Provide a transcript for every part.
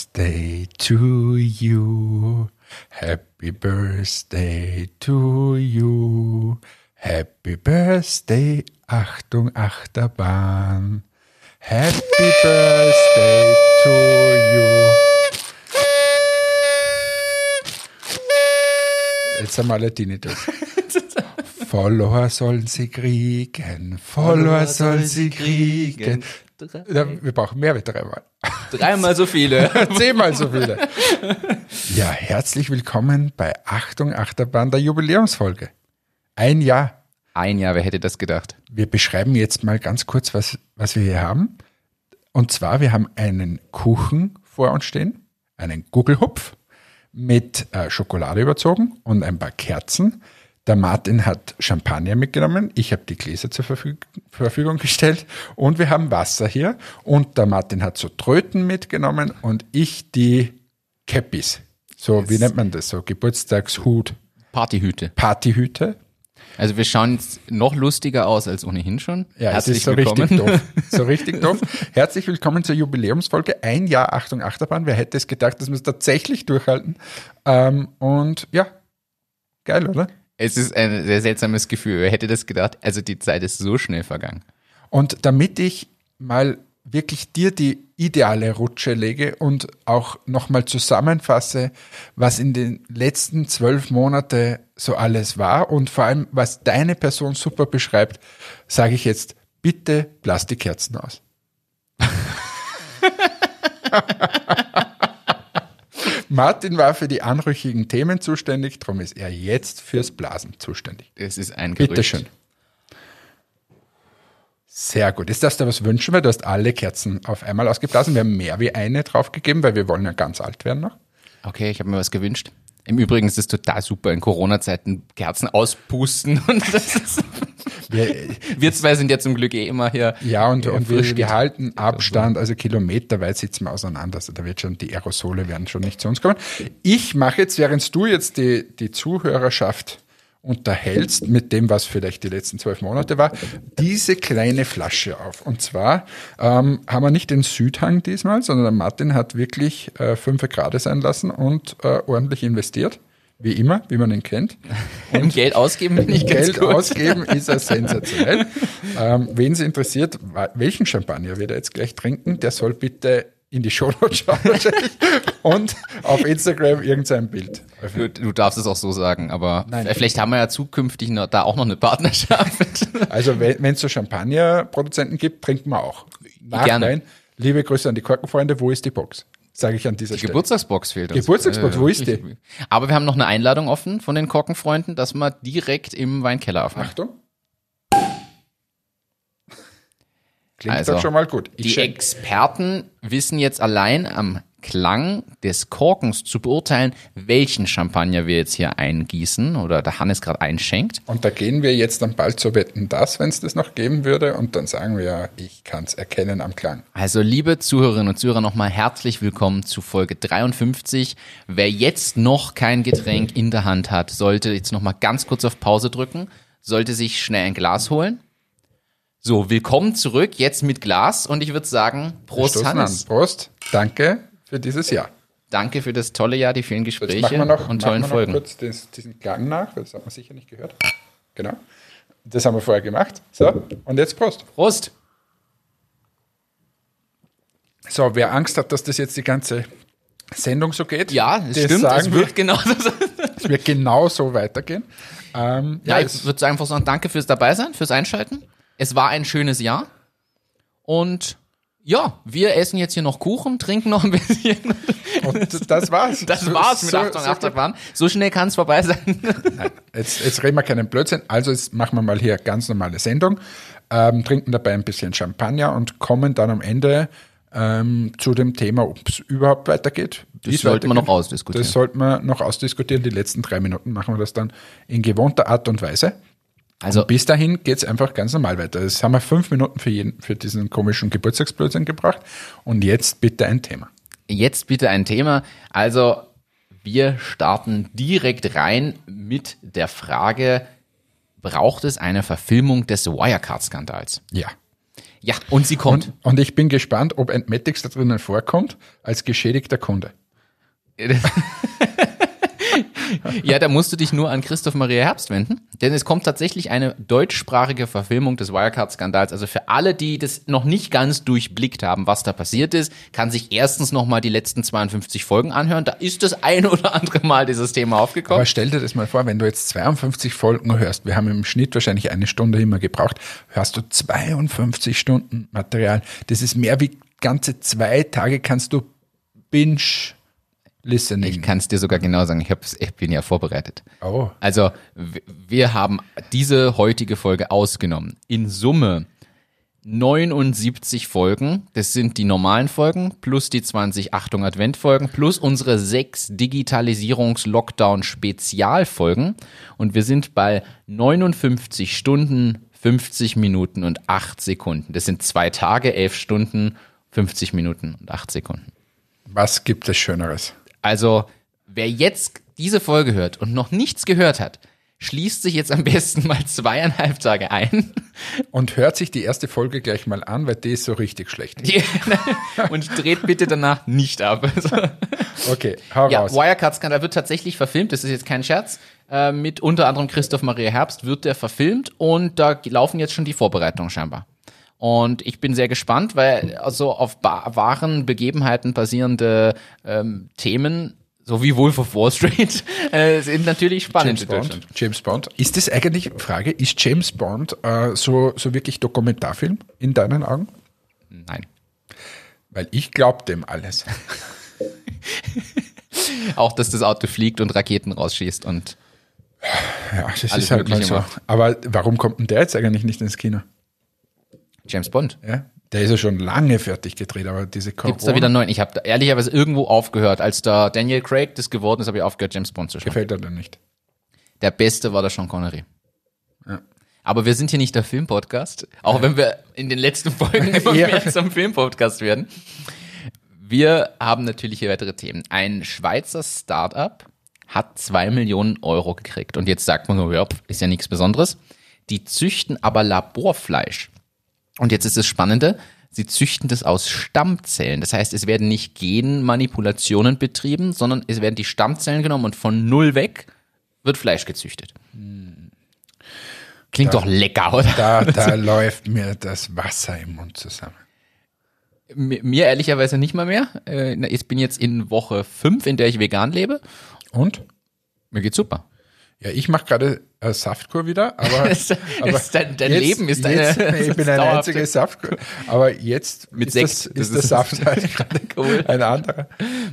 birthday to you. Happy birthday to you. Happy birthday, Achtung, Achterbahn. Happy birthday to you. Jetzt haben wir alle Tinnitus. Follower sollen sie kriegen, Follower sollen sie kriegen. Ja, wir brauchen mehr wie 3 Mal. 3 mal so viele. 10 Mal so viele. Ja, herzlich willkommen bei Achtung Achterbahn, der Jubiläumsfolge. 1 Jahr. 1 Jahr, wer hätte das gedacht? Wir beschreiben jetzt mal ganz kurz, was wir hier haben. Und zwar, wir haben einen Kuchen vor uns stehen, einen Gugelhupf mit Schokolade überzogen und ein paar Kerzen. Der Martin hat Champagner mitgenommen, ich habe die Gläser zur Verfügung gestellt und wir haben Wasser hier. Und der Martin hat so Tröten mitgenommen und ich die Käppis. So, wie nennt man das? So Geburtstagshut. Partyhüte. Also wir schauen jetzt noch lustiger aus als ohnehin schon. Ja, es ist so richtig doof. So richtig doof. Herzlich willkommen zur Jubiläumsfolge. 1 Jahr Achtung Achterbahn. Wer hätte es gedacht, dass wir es tatsächlich durchhalten? Und ja, geil, oder? Es ist ein sehr seltsames Gefühl. Wer hätte das gedacht? Also die Zeit ist so schnell vergangen. Und damit ich mal wirklich dir die ideale Rutsche lege und auch nochmal zusammenfasse, was in den letzten 12 Monaten so alles war und vor allem, was deine Person super beschreibt, sage ich jetzt, bitte blas die Kerzen aus. Martin war für die anrüchigen Themen zuständig, darum ist er jetzt fürs Blasen zuständig. Das ist ein Gerücht. Bitte schön. Sehr gut. Jetzt darfst du was wünschen, weil du hast alle Kerzen auf einmal ausgeblasen. Wir haben mehr wie eine draufgegeben, weil wir wollen ja ganz alt werden noch. Okay, ich habe mir was gewünscht. Im Übrigen ist es total super, in Corona-Zeiten Kerzen auspusten. Und das ist wir zwei sind ja zum Glück immer hier. Ja, und wir halten Abstand, also kilometerweit sitzen wir auseinander. Also da wird schon, die Aerosole werden schon nicht zu uns kommen. Ich mache jetzt, während du jetzt die Zuhörerschaft unterhältst mit dem, was vielleicht die letzten 12 Monate war, diese kleine Flasche auf. Und zwar haben wir nicht den Südhang diesmal, sondern der Martin hat wirklich 5 Grad sein lassen und ordentlich investiert. Wie immer, wie man ihn kennt. Und Geld ausgeben bin ich ganz Geld gut. Ausgeben ist er sensationell. Wen es interessiert, welchen Champagner wir da jetzt gleich trinken, der soll bitte in die Shownotes schauen wahrscheinlich und auf Instagram irgendein Bild. Du darfst es auch so sagen, aber Nein. Vielleicht haben wir ja zukünftig da auch noch eine Partnerschaft. Also wenn es so Champagnerproduzenten gibt, trinken wir auch. Gerne. Liebe Grüße an die Korkenfreunde, wo ist die Box? Sage ich an dieser Die Stelle. Geburtstagsbox fehlt uns. Geburtstagsbox, wo ist die? Aber wir haben noch eine Einladung offen von den Korkenfreunden, dass wir direkt im Weinkeller aufmachen. Achtung. Klingt Also, doch schon mal gut. Die Experten wissen jetzt allein am Klang des Korkens zu beurteilen, welchen Champagner wir jetzt hier eingießen oder der Hannes gerade einschenkt. Und da gehen wir jetzt dann bald zu Wetten, das, wenn es das noch geben würde. Und dann sagen wir ja, ich kann es erkennen am Klang. Also liebe Zuhörerinnen und Zuhörer, nochmal herzlich willkommen zu Folge 53. Wer jetzt noch kein Getränk in der Hand hat, sollte jetzt nochmal ganz kurz auf Pause drücken, sollte sich schnell ein Glas holen. So, willkommen zurück, jetzt mit Glas. Und ich würde sagen, Prost, Hannes. Prost, danke für dieses Jahr. Danke für das tolle Jahr, die vielen Gespräche Jetzt und tollen Folgen. Machen wir noch kurz diesen Klang nach, das hat man sicher nicht gehört. Genau, das haben wir vorher gemacht. So, und jetzt Prost. Prost. So, wer Angst hat, dass das jetzt die ganze Sendung so geht. Ja, es stimmt, es wird es wird genau so weitergehen. Ich würde einfach sagen, danke fürs Dabeisein, fürs Einschalten. Es war ein schönes Jahr und ja, wir essen jetzt hier noch Kuchen, trinken noch ein bisschen. Und das war's. Das war's mit Achtung, Achterbahn. So schnell kann es vorbei sein. Nein, jetzt reden wir keinen Blödsinn. Also jetzt machen wir mal hier ganz normale Sendung, trinken dabei ein bisschen Champagner und kommen dann am Ende zu dem Thema, ob es überhaupt weitergeht. Das sollten wir noch ausdiskutieren. Das sollten wir noch ausdiskutieren. Die letzten 3 Minuten machen wir das dann in gewohnter Art und Weise. Also bis dahin geht's einfach ganz normal weiter. Jetzt haben wir 5 Minuten für diesen komischen Geburtstagsblödsinn gebracht. Und jetzt bitte ein Thema. Jetzt bitte ein Thema. Also wir starten direkt rein mit der Frage, braucht es eine Verfilmung des Wirecard-Skandals? Ja. Ja, und sie kommt. Und ich bin gespannt, ob Entmatics da drinnen vorkommt als geschädigter Kunde. Ja, da musst du dich nur an Christoph Maria Herbst wenden, denn es kommt tatsächlich eine deutschsprachige Verfilmung des Wirecard-Skandals. Also für alle, die das noch nicht ganz durchblickt haben, was da passiert ist, kann sich erstens nochmal die letzten 52 Folgen anhören. Da ist das ein oder andere Mal dieses Thema aufgekommen. Aber stell dir das mal vor, wenn du jetzt 52 Folgen hörst, wir haben im Schnitt wahrscheinlich 1 Stunde immer gebraucht, hörst du 52 Stunden Material. Das ist mehr wie ganze 2 Tage kannst du Binge-Listening. Ich kann es dir sogar genau sagen, ich bin ja vorbereitet. Oh. Also wir haben diese heutige Folge ausgenommen. In Summe 79 Folgen, das sind die normalen Folgen, plus die 20 Achtung Advent-Folgen, plus unsere 6 Digitalisierungs-Lockdown-Spezialfolgen. Und wir sind bei 59 Stunden, 50 Minuten und 8 Sekunden. Das sind 2 Tage, 11 Stunden, 50 Minuten und 8 Sekunden. Was gibt es Schöneres? Also, wer jetzt diese Folge hört und noch nichts gehört hat, schließt sich jetzt am besten mal 2,5 Tage ein. Und hört sich die erste Folge gleich mal an, weil die ist so richtig schlecht. Und dreht bitte danach nicht ab. Okay, hau raus. Wirecard-Skandal wird tatsächlich verfilmt, das ist jetzt kein Scherz. Mit unter anderem Christoph Maria Herbst wird der verfilmt und da laufen jetzt schon die Vorbereitungen scheinbar. Und ich bin sehr gespannt, weil also auf wahren Begebenheiten basierende Themen, so wie Wolf of Wall Street, sind natürlich spannend. James Bond. Ist das eigentlich, Frage, ist James Bond so wirklich Dokumentarfilm in deinen Augen? Nein. Weil ich glaube dem alles. Auch, dass das Auto fliegt und Raketen rausschießt und ja, das ist halt mal so. Macht. Aber warum kommt denn der jetzt eigentlich nicht ins Kino? James Bond. Ja, der ist ja schon lange fertig gedreht, aber diese Corona... Gibt's da wieder einen neuen? Ich habe da ehrlicherweise irgendwo aufgehört. Als da Daniel Craig das geworden ist, habe ich aufgehört, James Bond zu schauen. Gefällt er denn nicht? Der Beste war der Sean Connery. Ja. Aber wir sind hier nicht der Filmpodcast, auch wenn wir in den letzten Folgen immer mehr zum Filmpodcast werden. Wir haben natürlich hier weitere Themen. Ein Schweizer Start-up hat 2 Millionen Euro gekriegt. Und jetzt sagt man so, ja, ist ja nichts Besonderes. Die züchten aber Laborfleisch. Und jetzt ist das Spannende, sie züchten das aus Stammzellen. Das heißt, es werden nicht Genmanipulationen betrieben, sondern es werden die Stammzellen genommen und von null weg wird Fleisch gezüchtet. Klingt doch lecker, oder? Da läuft mir das Wasser im Mund zusammen. Mir ehrlicherweise nicht mal mehr. Ich bin jetzt in Woche 5, in der ich vegan lebe. Und? Mir geht's super. Ja, ich mache gerade Saftkur wieder, aber dein jetzt, Leben ist ich bin eine einzige Saftkur, aber jetzt mit ist 6 ist der Saft halt gerade cool. ein anderer.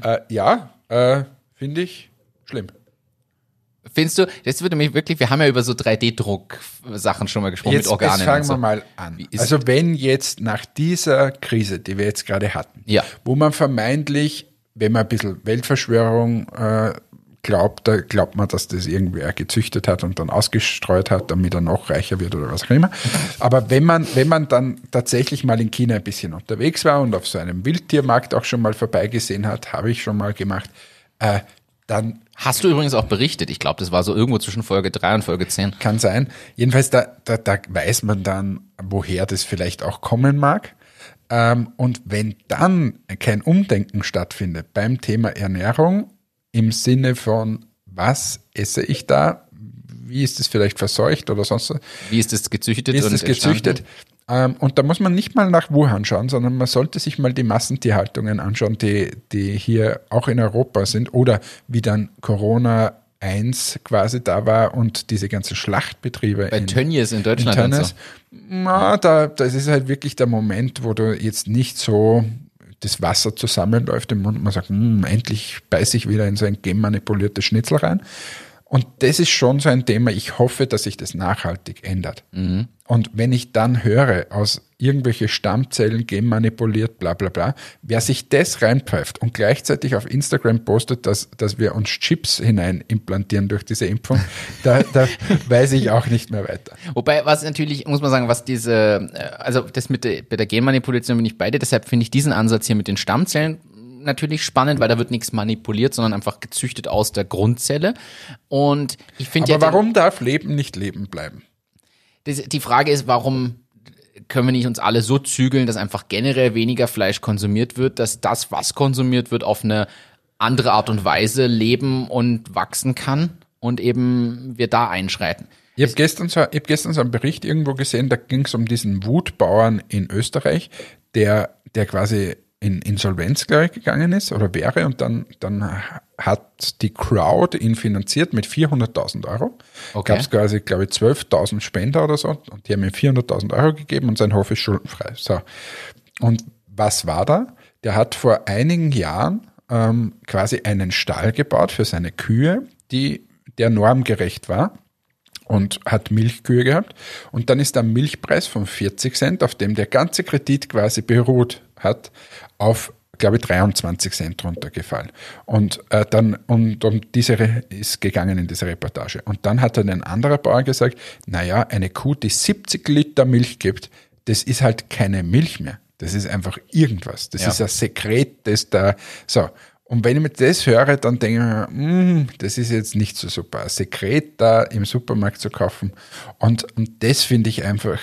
Finde ich schlimm. Findest du, das würde mich wirklich, wir haben ja über so 3D-Druck-Sachen schon mal gesprochen mit Organen. Jetzt fangen und so. wir mal an. Also wenn jetzt nach dieser Krise, die wir jetzt gerade hatten, Ja. wo man vermeintlich, wenn man ein bisschen Weltverschwörung glaubt, da glaubt man, dass das irgendwer gezüchtet hat und dann ausgestreut hat, damit er noch reicher wird oder was auch immer. Aber wenn man dann tatsächlich mal in China ein bisschen unterwegs war und auf so einem Wildtiermarkt auch schon mal vorbeigesehen hat, habe ich schon mal gemacht, dann Hast du übrigens auch berichtet, ich glaube, das war so irgendwo zwischen Folge 3 und Folge 10. kann sein. Jedenfalls, da weiß man dann, woher das vielleicht auch kommen mag. Und wenn dann kein Umdenken stattfindet beim Thema Ernährung, im Sinne von, was esse ich da? Wie ist das vielleicht verseucht oder sonst was? Wie ist das gezüchtet? Wie ist das gezüchtet? Und da muss man nicht mal nach Wuhan schauen, sondern man sollte sich mal die Massentierhaltungen anschauen, die hier auch in Europa sind oder wie dann Corona 1 quasi da war und diese ganzen Schlachtbetriebe. Bei Tönnies in Deutschland und so. Das ist halt wirklich der Moment, wo du jetzt nicht so das Wasser zusammenläuft im Mund und man sagt, endlich beiße ich wieder in so ein genmanipuliertes Schnitzel rein. Und das ist schon so ein Thema, ich hoffe, dass sich das nachhaltig ändert. Mhm. Und wenn ich dann höre, aus irgendwelche Stammzellen genmanipuliert, bla bla bla, wer sich das reinpfeift und gleichzeitig auf Instagram postet, dass wir uns Chips hinein implantieren durch diese Impfung, da weiß ich auch nicht mehr weiter. Wobei, was natürlich, muss man sagen, was also das bei der Genmanipulation bin ich bei dir, deshalb finde ich diesen Ansatz hier mit den Stammzellen natürlich spannend, weil da wird nichts manipuliert, sondern einfach gezüchtet aus der Grundzelle. Und ich finde Aber warum darf Leben nicht Leben bleiben? Die Frage ist, warum können wir nicht uns alle so zügeln, dass einfach generell weniger Fleisch konsumiert wird, dass das, was konsumiert wird, auf eine andere Art und Weise leben und wachsen kann und eben wir da einschreiten. Ich habe gestern so einen Bericht irgendwo gesehen, da ging es um diesen Wutbauern in Österreich, der quasi in Insolvenz, glaube ich, gegangen ist oder wäre, und dann hat die Crowd ihn finanziert mit 400.000 Euro. Okay. Gab es quasi, glaube ich, 12.000 Spender oder so, und die haben ihm 400.000 Euro gegeben und sein Hof ist schuldenfrei. So. Und was war da? Der hat vor einigen Jahren quasi einen Stall gebaut für seine Kühe, der normgerecht war, und hat Milchkühe gehabt. Und dann ist der Milchpreis von 40 Cent, auf dem der ganze Kredit quasi beruht hat, auf, glaube ich, 23 Cent runtergefallen. Und um diese ist gegangen in diese Reportage. Und dann hat dann ein anderer Bauer gesagt, naja, eine Kuh, die 70 Liter Milch gibt, das ist halt keine Milch mehr. Das ist einfach irgendwas. Das ist ein Sekret, das da, so. Und wenn ich mir das höre, dann denke ich mir, das ist jetzt nicht so super. Ein Sekret da im Supermarkt zu kaufen. Und das finde ich einfach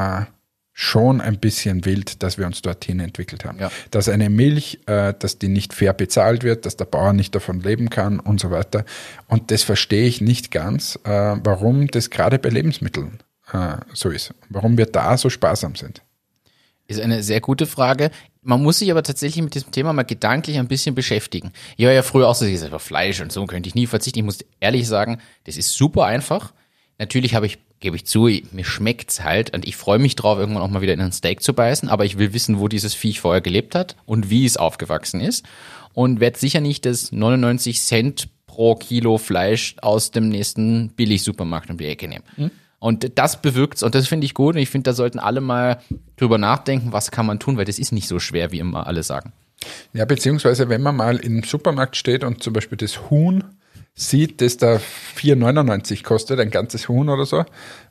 schon ein bisschen wild, dass wir uns dorthin entwickelt haben. Ja. Dass eine Milch, dass die nicht fair bezahlt wird, dass der Bauer nicht davon leben kann und so weiter. Und das verstehe ich nicht ganz, warum das gerade bei Lebensmitteln so ist. Warum wir da so sparsam sind. Ist eine sehr gute Frage. Man muss sich aber tatsächlich mit diesem Thema mal gedanklich ein bisschen beschäftigen. Ich war ja früher auch so, ich sage, Fleisch und so könnte ich nie verzichten. Ich muss ehrlich sagen, das ist super einfach. Natürlich gebe ich zu, mir schmeckt's halt und ich freue mich drauf, irgendwann auch mal wieder in ein Steak zu beißen, aber ich will wissen, wo dieses Viech vorher gelebt hat und wie es aufgewachsen ist, und werde sicher nicht das 99 Cent pro Kilo Fleisch aus dem nächsten Billig-Supermarkt um die Ecke nehmen. Und das bewirkt's, und das finde ich gut, und ich finde, da sollten alle mal drüber nachdenken, was kann man tun, weil das ist nicht so schwer, wie immer alle sagen. Ja, beziehungsweise wenn man mal im Supermarkt steht und zum Beispiel das Huhn sieht, das da 4,99 kostet, ein ganzes Huhn oder so,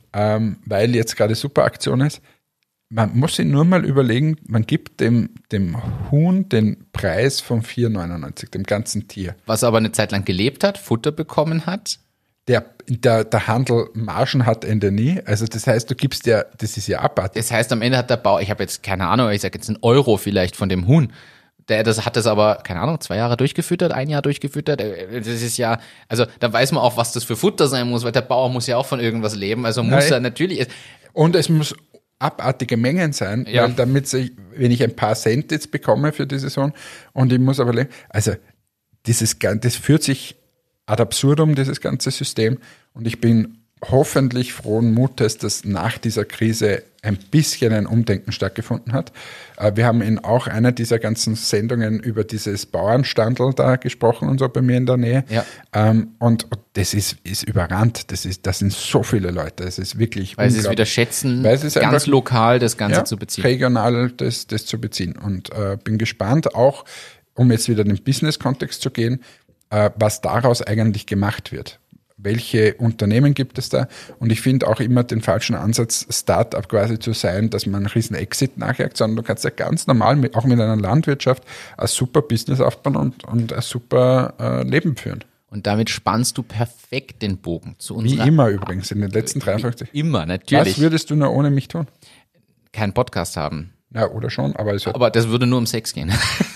weil jetzt gerade Superaktion ist, man muss sich nur mal überlegen, man gibt dem Huhn den Preis von 4,99, dem ganzen Tier. Was aber eine Zeit lang gelebt hat, Futter bekommen hat. Der Handel Margen hat Ende nie. Also das heißt, du gibst ja, das ist ja abartig. Das heißt, am Ende hat der Bauer, ich habe jetzt keine Ahnung, ich sage jetzt 1 Euro vielleicht von dem Huhn. Das hat das aber, keine Ahnung, 2 Jahre durchgefüttert, 1 Jahr durchgefüttert. Das ist ja, also da weiß man auch, was das für Futter sein muss, weil der Bauer muss ja auch von irgendwas leben. Also muss er natürlich. Und es muss abartige Mengen sein, weil damit wenn ich ein paar Cent jetzt bekomme für die Saison und ich muss aber leben, also das führt sich ad absurdum, dieses ganze System, und ich bin hoffentlich frohen Mutes, dass nach dieser Krise ein bisschen ein Umdenken stattgefunden hat. Wir haben in auch einer dieser ganzen Sendungen über dieses Bauernstandl da gesprochen und so bei mir in der Nähe. Ja. Und das ist überrannt. Das sind so viele Leute. Es ist wirklich weil sie es wieder schätzen, ganz einfach, lokal das Ganze zu beziehen. Regional das zu beziehen. Und bin gespannt, auch um jetzt wieder in den Business-Kontext zu gehen, was daraus eigentlich gemacht wird. Welche Unternehmen gibt es da? Und ich finde auch immer den falschen Ansatz, Start-up quasi zu sein, dass man einen riesen Exit nachjagt, sondern du kannst ja ganz normal, auch mit einer Landwirtschaft, ein super Business aufbauen und ein super Leben führen. Und damit spannst du perfekt den Bogen zu unserer... Wie immer übrigens, in den letzten 53. Wie immer, natürlich. Was würdest du nur ohne mich tun? Keinen Podcast haben. Ja, oder schon, aber... Aber das würde nur um Sex gehen.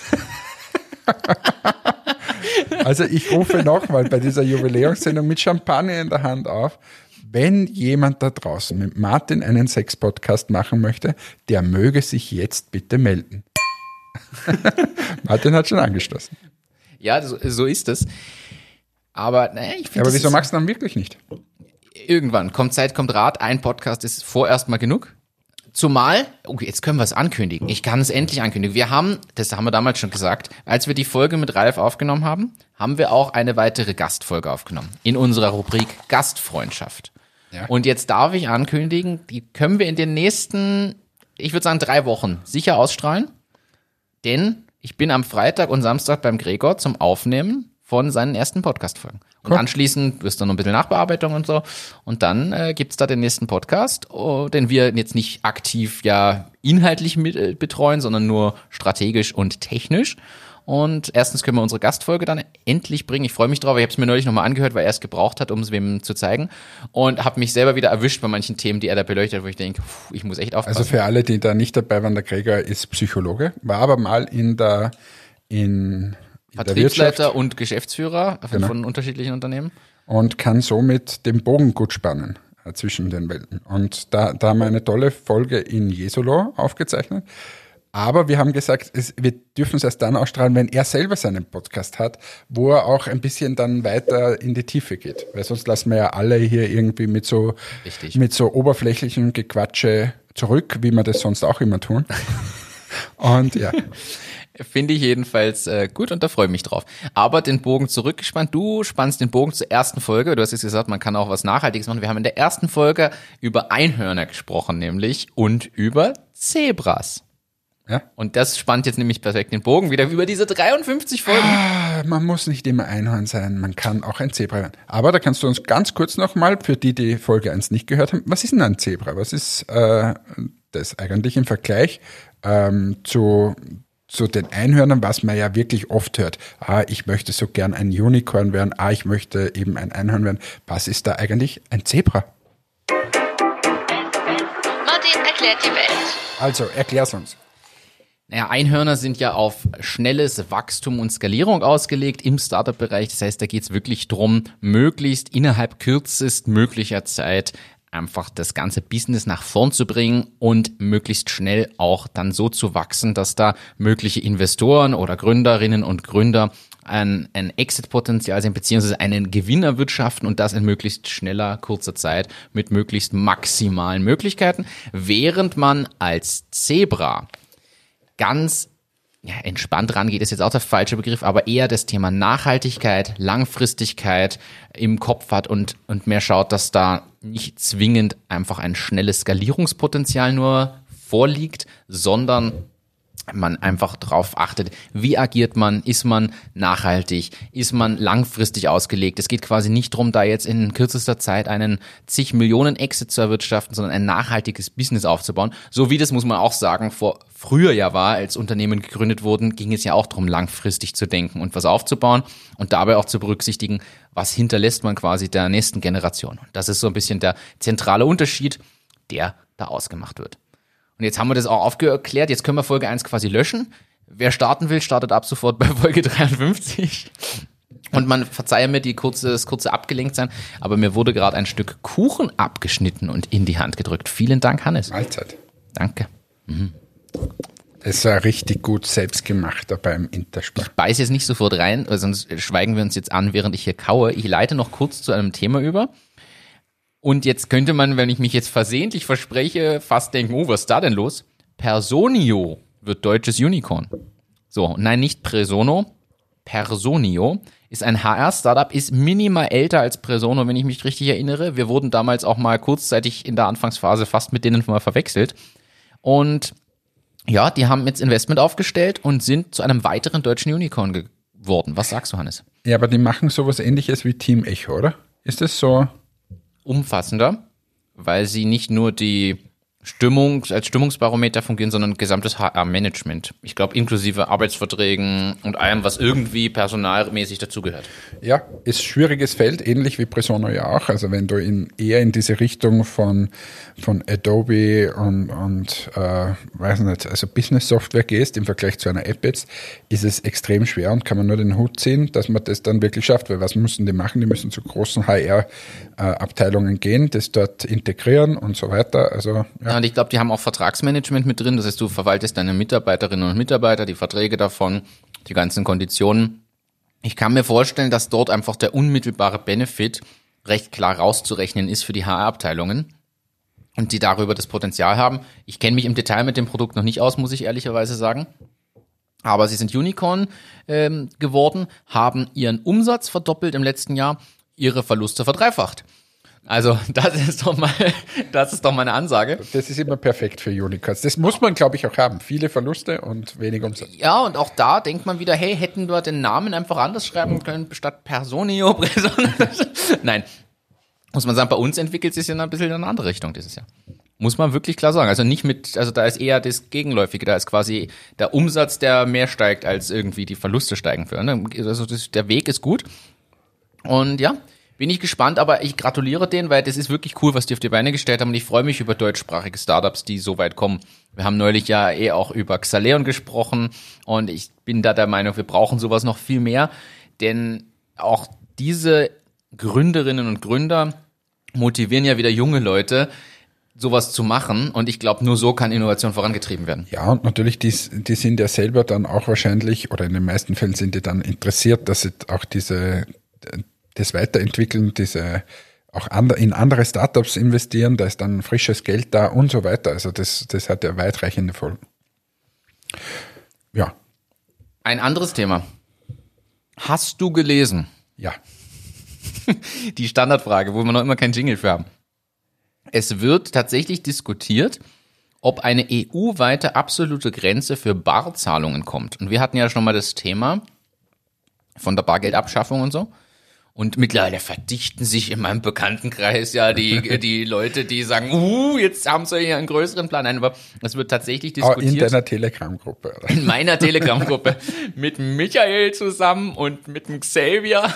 Also ich rufe nochmal bei dieser Jubiläumssendung mit Champagner in der Hand auf, wenn jemand da draußen mit Martin einen Sex-Podcast machen möchte, der möge sich jetzt bitte melden. Martin hat schon angeschlossen. Ja, so ist es. Aber naja, ich finde. Aber wieso machst du dann wirklich nicht? Irgendwann kommt Zeit, kommt Rat. Ein Podcast ist vorerst mal genug. Zumal, jetzt können wir es ankündigen. Ich kann es endlich ankündigen. Das haben wir damals schon gesagt, als wir die Folge mit Ralf aufgenommen haben, haben wir auch eine weitere Gastfolge aufgenommen. In unserer Rubrik Gastfreundschaft. Ja. Und jetzt darf ich ankündigen, die können wir in den nächsten, ich würde sagen 3 Wochen sicher ausstrahlen. Denn ich bin am Freitag und Samstag beim Gregor zum Aufnehmen von seinen ersten Podcast-Folgen. Und anschließend wirst du noch ein bisschen Nachbearbeitung und so. Und dann gibt's da den nächsten Podcast, den wir jetzt nicht aktiv inhaltlich betreuen, sondern nur strategisch und technisch. Und erstens können wir unsere Gastfolge dann endlich bringen. Ich freue mich drauf. Ich habe es mir neulich nochmal angehört, weil er es gebraucht hat, um es wem zu zeigen. Und habe mich selber wieder erwischt bei manchen Themen, die er da beleuchtet hat, wo ich denke, ich muss echt aufpassen. Also für alle, die da nicht dabei waren, der Gregor ist Psychologe, war aber mal in der Vertriebsleiter und Geschäftsführer Genau. von unterschiedlichen Unternehmen. Und kann somit den Bogen gut spannen zwischen den Welten. Und da haben wir eine tolle Folge in Jesolo aufgezeichnet. Aber wir haben gesagt, wir dürfen es erst dann ausstrahlen, wenn er selber seinen Podcast hat, wo er auch ein bisschen dann weiter in die Tiefe geht. Weil sonst lassen wir ja alle hier irgendwie mit so oberflächlichem Gequatsche zurück, wie wir das sonst auch immer tun. Und ja. Finde ich jedenfalls gut und da freue ich mich drauf. Aber den Bogen zurückgespannt. Du spannst den Bogen zur ersten Folge. Du hast jetzt gesagt, man kann auch was Nachhaltiges machen. Wir haben in der ersten Folge über Einhörner gesprochen, nämlich und über Zebras. Ja. Und das spannt jetzt nämlich perfekt den Bogen wieder über diese 53 Folgen. Man muss nicht immer Einhorn sein, man kann auch ein Zebra werden. Aber da kannst du uns ganz kurz nochmal, für die Folge 1 nicht gehört haben, was ist denn ein Zebra? Was ist das eigentlich im Vergleich zu den Einhörnern, was man ja wirklich oft hört. Ich möchte so gern ein Unicorn werden. Ich möchte eben ein Einhorn werden. Was ist da eigentlich ein Zebra? Martin erklärt die Welt. Also, erklär's uns. Naja, Einhörner sind ja auf schnelles Wachstum und Skalierung ausgelegt im Startup-Bereich. Das heißt, da geht's wirklich drum, möglichst innerhalb kürzestmöglicher Zeit einfach das ganze Business nach vorn zu bringen und möglichst schnell auch dann so zu wachsen, dass da mögliche Investoren oder Gründerinnen und Gründer ein Exit-Potenzial sehen, beziehungsweise einen Gewinn erwirtschaften und das in möglichst schneller, kurzer Zeit mit möglichst maximalen Möglichkeiten, während man als Zebra ganz entspannt rangeht, ist jetzt auch der falsche Begriff, aber eher das Thema Nachhaltigkeit, Langfristigkeit im Kopf hat und mehr schaut, dass da nicht zwingend einfach ein schnelles Skalierungspotenzial nur vorliegt, sondern man einfach darauf achtet, wie agiert man, ist man nachhaltig, ist man langfristig ausgelegt. Es geht quasi nicht darum, da jetzt in kürzester Zeit einen zig Millionen Exit zu erwirtschaften, sondern ein nachhaltiges Business aufzubauen. So wie das, muss man auch sagen, früher ja war, als Unternehmen gegründet wurden, ging es ja auch darum, langfristig zu denken und was aufzubauen und dabei auch zu berücksichtigen, was hinterlässt man quasi der nächsten Generation. Und das ist so ein bisschen der zentrale Unterschied, der da ausgemacht wird. Und jetzt haben wir das auch aufgeklärt, jetzt können wir Folge 1 quasi löschen. Wer starten will, startet ab sofort bei Folge 53. Und man verzeihe mir das kurze Abgelenktsein, aber mir wurde gerade ein Stück Kuchen abgeschnitten und in die Hand gedrückt. Vielen Dank, Hannes. Mahlzeit. Danke. Es war richtig gut selbst gemacht da beim Interspar. Ich beiße jetzt nicht sofort rein, weil sonst schweigen wir uns jetzt an, während ich hier kaue. Ich leite noch kurz zu einem Thema über. Und jetzt könnte man, wenn ich mich jetzt versehentlich verspreche, fast denken, was ist da denn los? Personio wird deutsches Unicorn. So, nein, nicht Presono. Personio ist ein HR-Startup, ist minimal älter als Presono, wenn ich mich richtig erinnere. Wir wurden damals auch mal kurzzeitig in der Anfangsphase fast mit denen mal verwechselt. Und ja, die haben jetzt Investment aufgestellt und sind zu einem weiteren deutschen Unicorn geworden. Was sagst du, Hannes? Ja, aber die machen sowas Ähnliches wie Team Echo, oder? Ist das so? Umfassender, weil sie nicht nur die als Stimmungsbarometer fungieren, sondern gesamtes HR-Management. Ich glaube, inklusive Arbeitsverträgen und allem, was irgendwie personalmäßig dazugehört. Ja, ist schwieriges Feld, ähnlich wie Presono ja auch. Also wenn du eher in diese Richtung von Adobe und weiß nicht, also Business-Software gehst im Vergleich zu einer App jetzt, ist es extrem schwer und kann man nur den Hut ziehen, dass man das dann wirklich schafft. Weil was müssen die machen? Die müssen zu großen HR-Abteilungen gehen, das dort integrieren und so weiter. Also ja. Und ich glaube, die haben auch Vertragsmanagement mit drin. Das heißt, du verwaltest deine Mitarbeiterinnen und Mitarbeiter, die Verträge davon, die ganzen Konditionen. Ich kann mir vorstellen, dass dort einfach der unmittelbare Benefit recht klar rauszurechnen ist für die HR-Abteilungen und die darüber das Potenzial haben. Ich kenne mich im Detail mit dem Produkt noch nicht aus, muss ich ehrlicherweise sagen. Aber sie sind Unicorn geworden, haben ihren Umsatz verdoppelt im letzten Jahr, ihre Verluste verdreifacht. Also das ist doch mal eine Ansage. Das ist immer perfekt für Unicorns. Das muss man, glaube ich, auch haben. Viele Verluste und wenig Umsatz. Ja, und auch da denkt man wieder, hey, hätten wir den Namen einfach anders schreiben können, statt Personio. Nein, muss man sagen, bei uns entwickelt es sich ja ein bisschen in eine andere Richtung dieses Jahr. Muss man wirklich klar sagen. Also da ist eher das Gegenläufige. Da ist quasi der Umsatz, der mehr steigt, als irgendwie die Verluste steigen für. Ne? Also der Weg ist gut. Und ja, bin ich gespannt, aber ich gratuliere denen, weil das ist wirklich cool, was die auf die Beine gestellt haben. Und ich freue mich über deutschsprachige Startups, die so weit kommen. Wir haben neulich ja auch über Xaleon gesprochen. Und ich bin da der Meinung, wir brauchen sowas noch viel mehr. Denn auch diese Gründerinnen und Gründer motivieren ja wieder junge Leute, sowas zu machen, und ich glaube, nur so kann Innovation vorangetrieben werden. Ja, und natürlich, die sind ja selber dann auch wahrscheinlich, oder in den meisten Fällen sind die dann interessiert, dass sie auch das weiterentwickeln, auch in andere Startups investieren, da ist dann frisches Geld da und so weiter. Also das hat ja weitreichende Folgen. Ja. Ein anderes Thema. Hast du gelesen? Ja. Die Standardfrage, wo wir noch immer keinen Jingle für haben. Es wird tatsächlich diskutiert, ob eine EU-weite absolute Grenze für Barzahlungen kommt. Und wir hatten ja schon mal das Thema von der Bargeldabschaffung und so. Und mittlerweile verdichten sich in meinem Bekanntenkreis ja die Leute, die sagen, jetzt haben sie hier einen größeren Plan. Nein, aber es wird tatsächlich diskutiert. In deiner Telegram-Gruppe, oder? In meiner Telegram-Gruppe. Mit Michael zusammen und mit dem Xavier.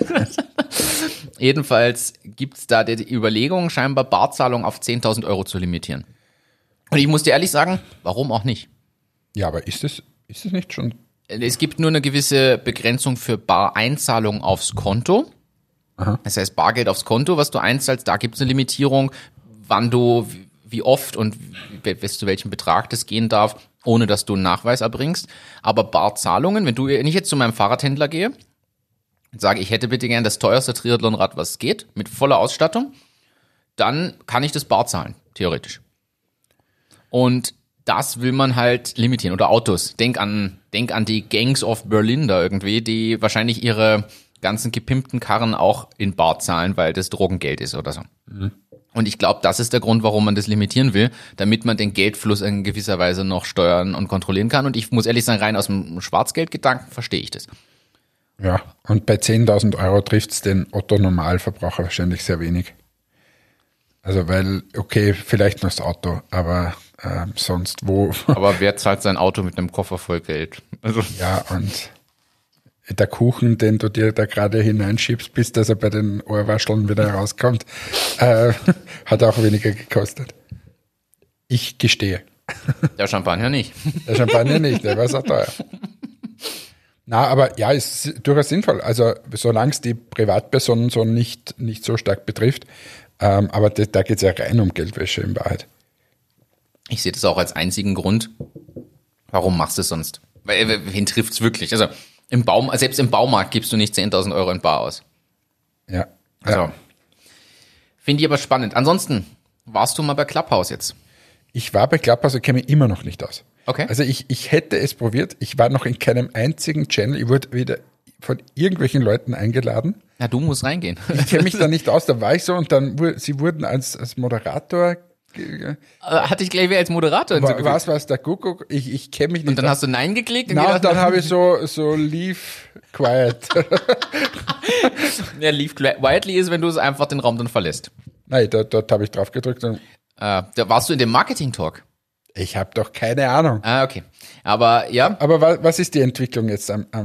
Jedenfalls gibt's da die Überlegung, scheinbar Barzahlung auf 10.000 Euro zu limitieren. Und ich muss dir ehrlich sagen, warum auch nicht? Ja, aber ist es nicht schon? Es gibt nur eine gewisse Begrenzung für Bareinzahlung aufs Konto. Aha. Das heißt, Bargeld aufs Konto, was du einzahlst, da gibt es eine Limitierung, wann du, wie oft und bis zu welchem Betrag das gehen darf, ohne dass du einen Nachweis erbringst. Aber Barzahlungen, wenn ich jetzt zu meinem Fahrradhändler gehe und sage, ich hätte bitte gern das teuerste Triathlonrad, was geht, mit voller Ausstattung, dann kann ich das bar zahlen, theoretisch. Und das will man halt limitieren. Oder Autos. Denk an die Gangs of Berlin da irgendwie, die wahrscheinlich ihre ganzen gepimpten Karren auch in bar zahlen, weil das Drogengeld ist oder so. Mhm. Und ich glaube, das ist der Grund, warum man das limitieren will, damit man den Geldfluss in gewisser Weise noch steuern und kontrollieren kann. Und ich muss ehrlich sagen, rein aus dem Schwarzgeldgedanken verstehe ich das. Ja, und bei 10.000 Euro trifft es den Otto-Normalverbraucher wahrscheinlich sehr wenig. Also weil, okay, vielleicht nur das Auto, aber sonst wo? Aber wer zahlt sein Auto mit einem Koffer voll Geld? Also. Ja, und der Kuchen, den du dir da gerade hineinschiebst, bis dass er bei den Ohrwascheln wieder rauskommt, hat auch weniger gekostet. Ich gestehe. Der Champagner nicht. Der Champagner nicht, der war so teuer. Na, aber ja, ist durchaus sinnvoll. Also solange es die Privatpersonen so nicht so stark betrifft, aber da geht es ja rein um Geldwäsche in Wahrheit. Ich sehe das auch als einzigen Grund. Warum machst du es sonst? Wen trifft's wirklich? Also selbst im Baumarkt gibst du nicht 10.000 Euro in bar aus. Ja. Also, finde ich aber spannend. Ansonsten, warst du mal bei Clubhouse jetzt? Ich war bei Clubhouse und kenne mich immer noch nicht aus. Okay. Also ich hätte es probiert. Ich war noch in keinem einzigen Channel. Ich wurde wieder von irgendwelchen Leuten eingeladen. Ja, du musst reingehen. Ich kenne mich da nicht aus. Da war ich so und dann sie wurden als Moderator. Hatte ich gleich wieder als Moderator hinzugefügt. Was der Kuckuck? Ich kenne mich nicht. Und dann hast du Nein geklickt? Und dann habe ich so leave quiet. Ja, leave quietly ist, wenn du es einfach den Raum dann verlässt. Nein, dort habe ich drauf gedrückt. Da warst du in dem Marketing-Talk? Ich habe doch keine Ahnung. Okay. Aber ja. Aber was ist die Entwicklung jetzt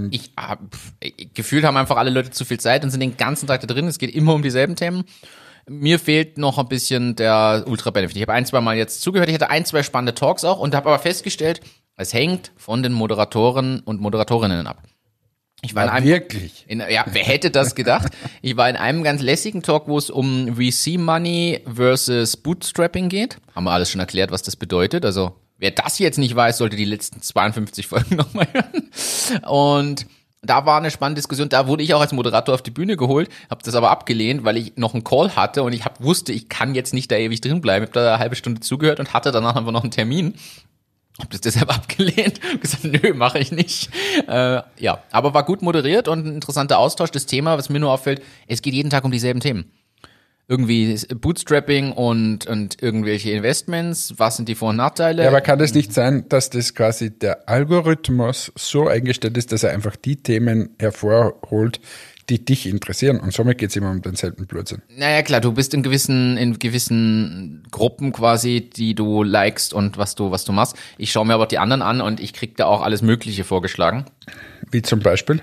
gefühlt haben einfach alle Leute zu viel Zeit und sind den ganzen Tag da drin. Es geht immer um dieselben Themen. Mir fehlt noch ein bisschen der Ultra-Benefit. Ich habe 1-2 Mal jetzt zugehört. Ich hatte 1-2 spannende Talks auch und habe aber festgestellt, es hängt von den Moderatoren und Moderatorinnen ab. Ich war in einem, wirklich? Wer hätte das gedacht? Ich war in einem ganz lässigen Talk, wo es um VC Money versus Bootstrapping geht. Haben wir alles schon erklärt, was das bedeutet. Also wer das jetzt nicht weiß, sollte die letzten 52 Folgen nochmal hören. Und da war eine spannende Diskussion. Da wurde ich auch als Moderator auf die Bühne geholt, habe das aber abgelehnt, weil ich noch einen Call hatte und ich wusste, ich kann jetzt nicht da ewig drin bleiben. Ich habe da eine halbe Stunde zugehört und hatte danach einfach noch einen Termin. Hab das deshalb abgelehnt und gesagt, nö, mache ich nicht. Ja, aber war gut moderiert und ein interessanter Austausch. Das Thema, was mir nur auffällt, es geht jeden Tag um dieselben Themen. Irgendwie Bootstrapping und irgendwelche Investments, was sind die Vor- und Nachteile? Ja, aber kann das nicht sein, dass das quasi der Algorithmus so eingestellt ist, dass er einfach die Themen hervorholt, die dich interessieren. Und somit geht es immer um denselben Blödsinn. Naja, klar, du bist in gewissen Gruppen quasi, die du likest und was du machst. Ich schaue mir aber die anderen an und ich krieg da auch alles Mögliche vorgeschlagen. Wie zum Beispiel?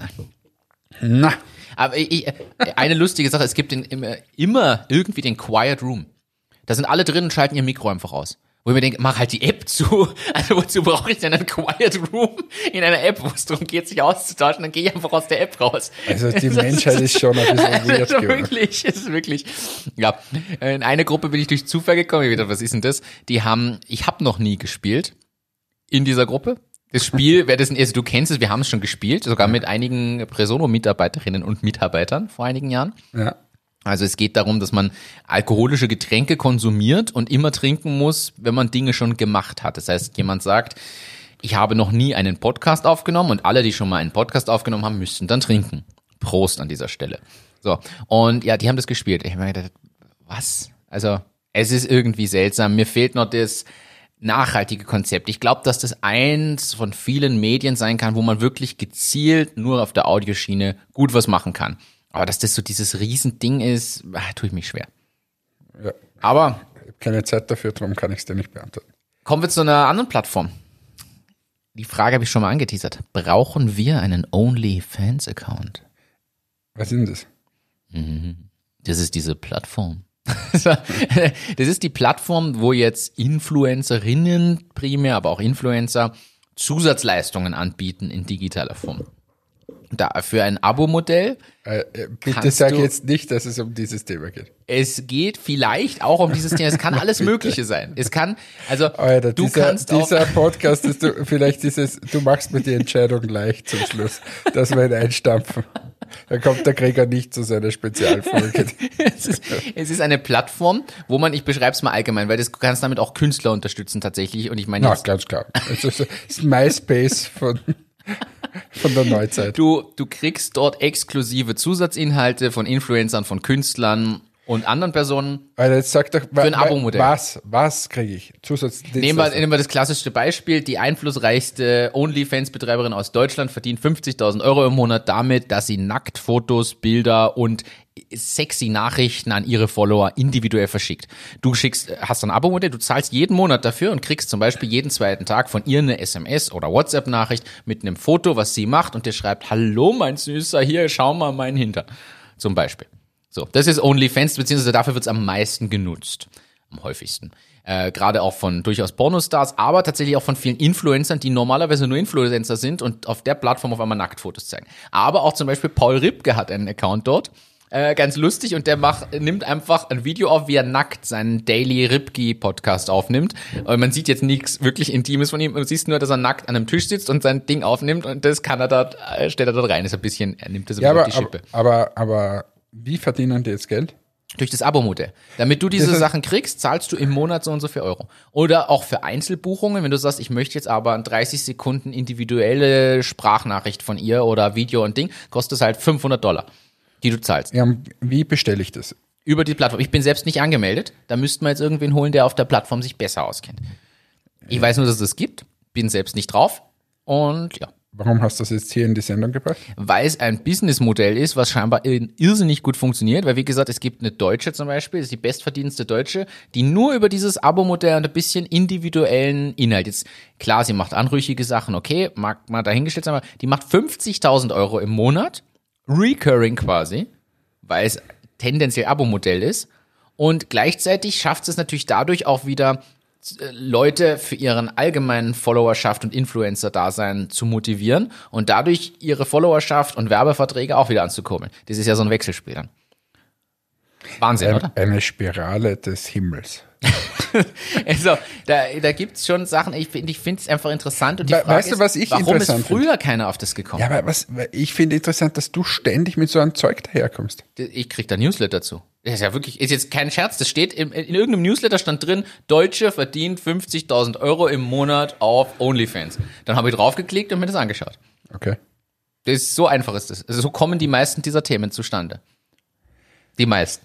Na. Aber eine lustige Sache, es gibt immer irgendwie den Quiet Room. Da sind alle drin und schalten ihr Mikro einfach aus. Wo ich mir denke, mach halt die App zu. Also wozu brauche ich denn einen Quiet Room in einer App, wo es darum geht, sich auszutauschen? Dann gehe ich einfach aus der App raus. Also die Menschheit ist schon ein bisschen weird geworden. Ist wirklich. Ja, in eine Gruppe bin ich durch Zufall gekommen. Ich hab gedacht, was ist denn das? Ich habe noch nie gespielt in dieser Gruppe. Das Spiel, also du kennst es, wir haben es schon gespielt, sogar mit einigen Presono-Mitarbeiterinnen und Mitarbeitern vor einigen Jahren. Ja. Also es geht darum, dass man alkoholische Getränke konsumiert und immer trinken muss, wenn man Dinge schon gemacht hat. Das heißt, jemand sagt, ich habe noch nie einen Podcast aufgenommen und alle, die schon mal einen Podcast aufgenommen haben, müssten dann trinken. Prost an dieser Stelle. So, und ja, die haben das gespielt. Ich habe mir gedacht, was? Also es ist irgendwie seltsam. Mir fehlt noch das nachhaltige Konzept. Ich glaube, dass das eins von vielen Medien sein kann, wo man wirklich gezielt nur auf der Audioschiene gut was machen kann. Aber dass das so dieses Riesending ist, tue ich mich schwer. Ja. Aber Ich habe keine Zeit dafür, darum kann ich es dir nicht beantworten. kommen wir zu einer anderen Plattform. Die Frage habe ich schon mal angeteasert. Brauchen wir einen OnlyFans-Account? Was ist denn das? Das ist diese Plattform. Das ist die Plattform, wo jetzt Influencerinnen primär, aber auch Influencer Zusatzleistungen anbieten in digitaler Form. Da für ein Abo-Modell. Bitte sag jetzt nicht, dass es um dieses Thema geht. Es geht vielleicht auch um dieses Thema. Es kann alles Mögliche sein. Es kann, also Alter, du kannst auch. dieser Podcast ist vielleicht du machst mir die Entscheidung leicht zum Schluss, dass wir ihn einstampfen. Da kommt der Gregor nicht zu seiner Spezialfolge. Es ist eine Plattform, wo ich beschreibe es mal allgemein, weil du kannst damit auch Künstler unterstützen tatsächlich. Und ich meine, Ja, ganz klar. Es ist MySpace von der Neuzeit. du kriegst dort exklusive Zusatzinhalte von Influencern, von Künstlern und anderen Personen. Alter, jetzt sag doch, Für ein Abo-Modell. Was kriege ich? Nehmen wir das klassischste Beispiel. Die einflussreichste OnlyFans-Betreiberin aus Deutschland verdient 50.000 Euro im Monat damit, dass sie Nacktfotos, Bilder und sexy Nachrichten an ihre Follower individuell verschickt. Du hast ein Abo-Modell, du zahlst jeden Monat dafür und kriegst zum Beispiel jeden zweiten Tag von ihr eine SMS oder WhatsApp-Nachricht mit einem Foto, was sie macht und dir schreibt, hallo mein Süßer, hier, schau mal meinen Hintern. Zum Beispiel. So, das ist OnlyFans, beziehungsweise dafür wird es am meisten genutzt. Am häufigsten. Gerade auch von durchaus Pornostars, aber tatsächlich auch von vielen Influencern, die normalerweise nur Influencer sind und auf der Plattform auf einmal Nacktfotos zeigen. Aber auch zum Beispiel Paul Ripke hat einen Account dort. Ganz lustig und der nimmt einfach ein Video auf, wie er nackt seinen Daily Ripke-Podcast aufnimmt. Und man sieht jetzt nichts wirklich Intimes von ihm. Du siehst nur, dass er nackt an einem Tisch sitzt und sein Ding aufnimmt und das stellt er dort rein. Er nimmt das ein bisschen auf die Schippe. Aber wie verdienen die jetzt Geld? Durch das Abo-Modell. Damit du diese Sachen kriegst, zahlst du im Monat so und so viel Euro. Oder auch für Einzelbuchungen, wenn du sagst, ich möchte jetzt aber in 30 Sekunden individuelle Sprachnachricht von ihr oder Video und Ding, kostet es halt $500, die du zahlst. Ja, wie bestelle ich das? Über die Plattform. Ich bin selbst nicht angemeldet. Da müssten wir jetzt irgendwen holen, der auf der Plattform sich besser auskennt. Ich weiß nur, dass es das gibt, bin selbst nicht drauf und ja. Warum hast du das jetzt hier in die Sendung gebracht? Weil es ein Businessmodell ist, was scheinbar irrsinnig gut funktioniert, weil wie gesagt, es gibt eine Deutsche zum Beispiel, das ist die bestverdienendste Deutsche, die nur über dieses Abo-Modell und ein bisschen individuellen Inhalt, jetzt klar, sie macht anrüchige Sachen, okay, mag mal dahingestellt sein, aber die macht 50.000 Euro im Monat, recurring quasi, weil es tendenziell Abo-Modell ist und gleichzeitig schafft es natürlich dadurch auch wieder Leute für ihren allgemeinen Followerschaft und Influencer-Dasein zu motivieren und dadurch ihre Followerschaft und Werbeverträge auch wieder anzukurbeln. Das ist ja so ein Wechselspiel dann. Wahnsinn, oder? Eine Spirale des Himmels. Also, da gibt's schon Sachen, ich finde es einfach interessant und die Frage weißt du, was ich warum ist interessant früher keiner auf das gekommen? Ja, aber ich finde interessant, dass du ständig mit so einem Zeug daherkommst. Ich krieg da Newsletter zu. Das ist ja wirklich, ist jetzt kein Scherz, das steht in irgendeinem Newsletter stand drin, Deutsche verdient 50.000 Euro im Monat auf OnlyFans. Dann habe ich draufgeklickt und mir das angeschaut. Okay. Das ist so einfach ist das. Also so kommen die meisten dieser Themen zustande. Die meisten.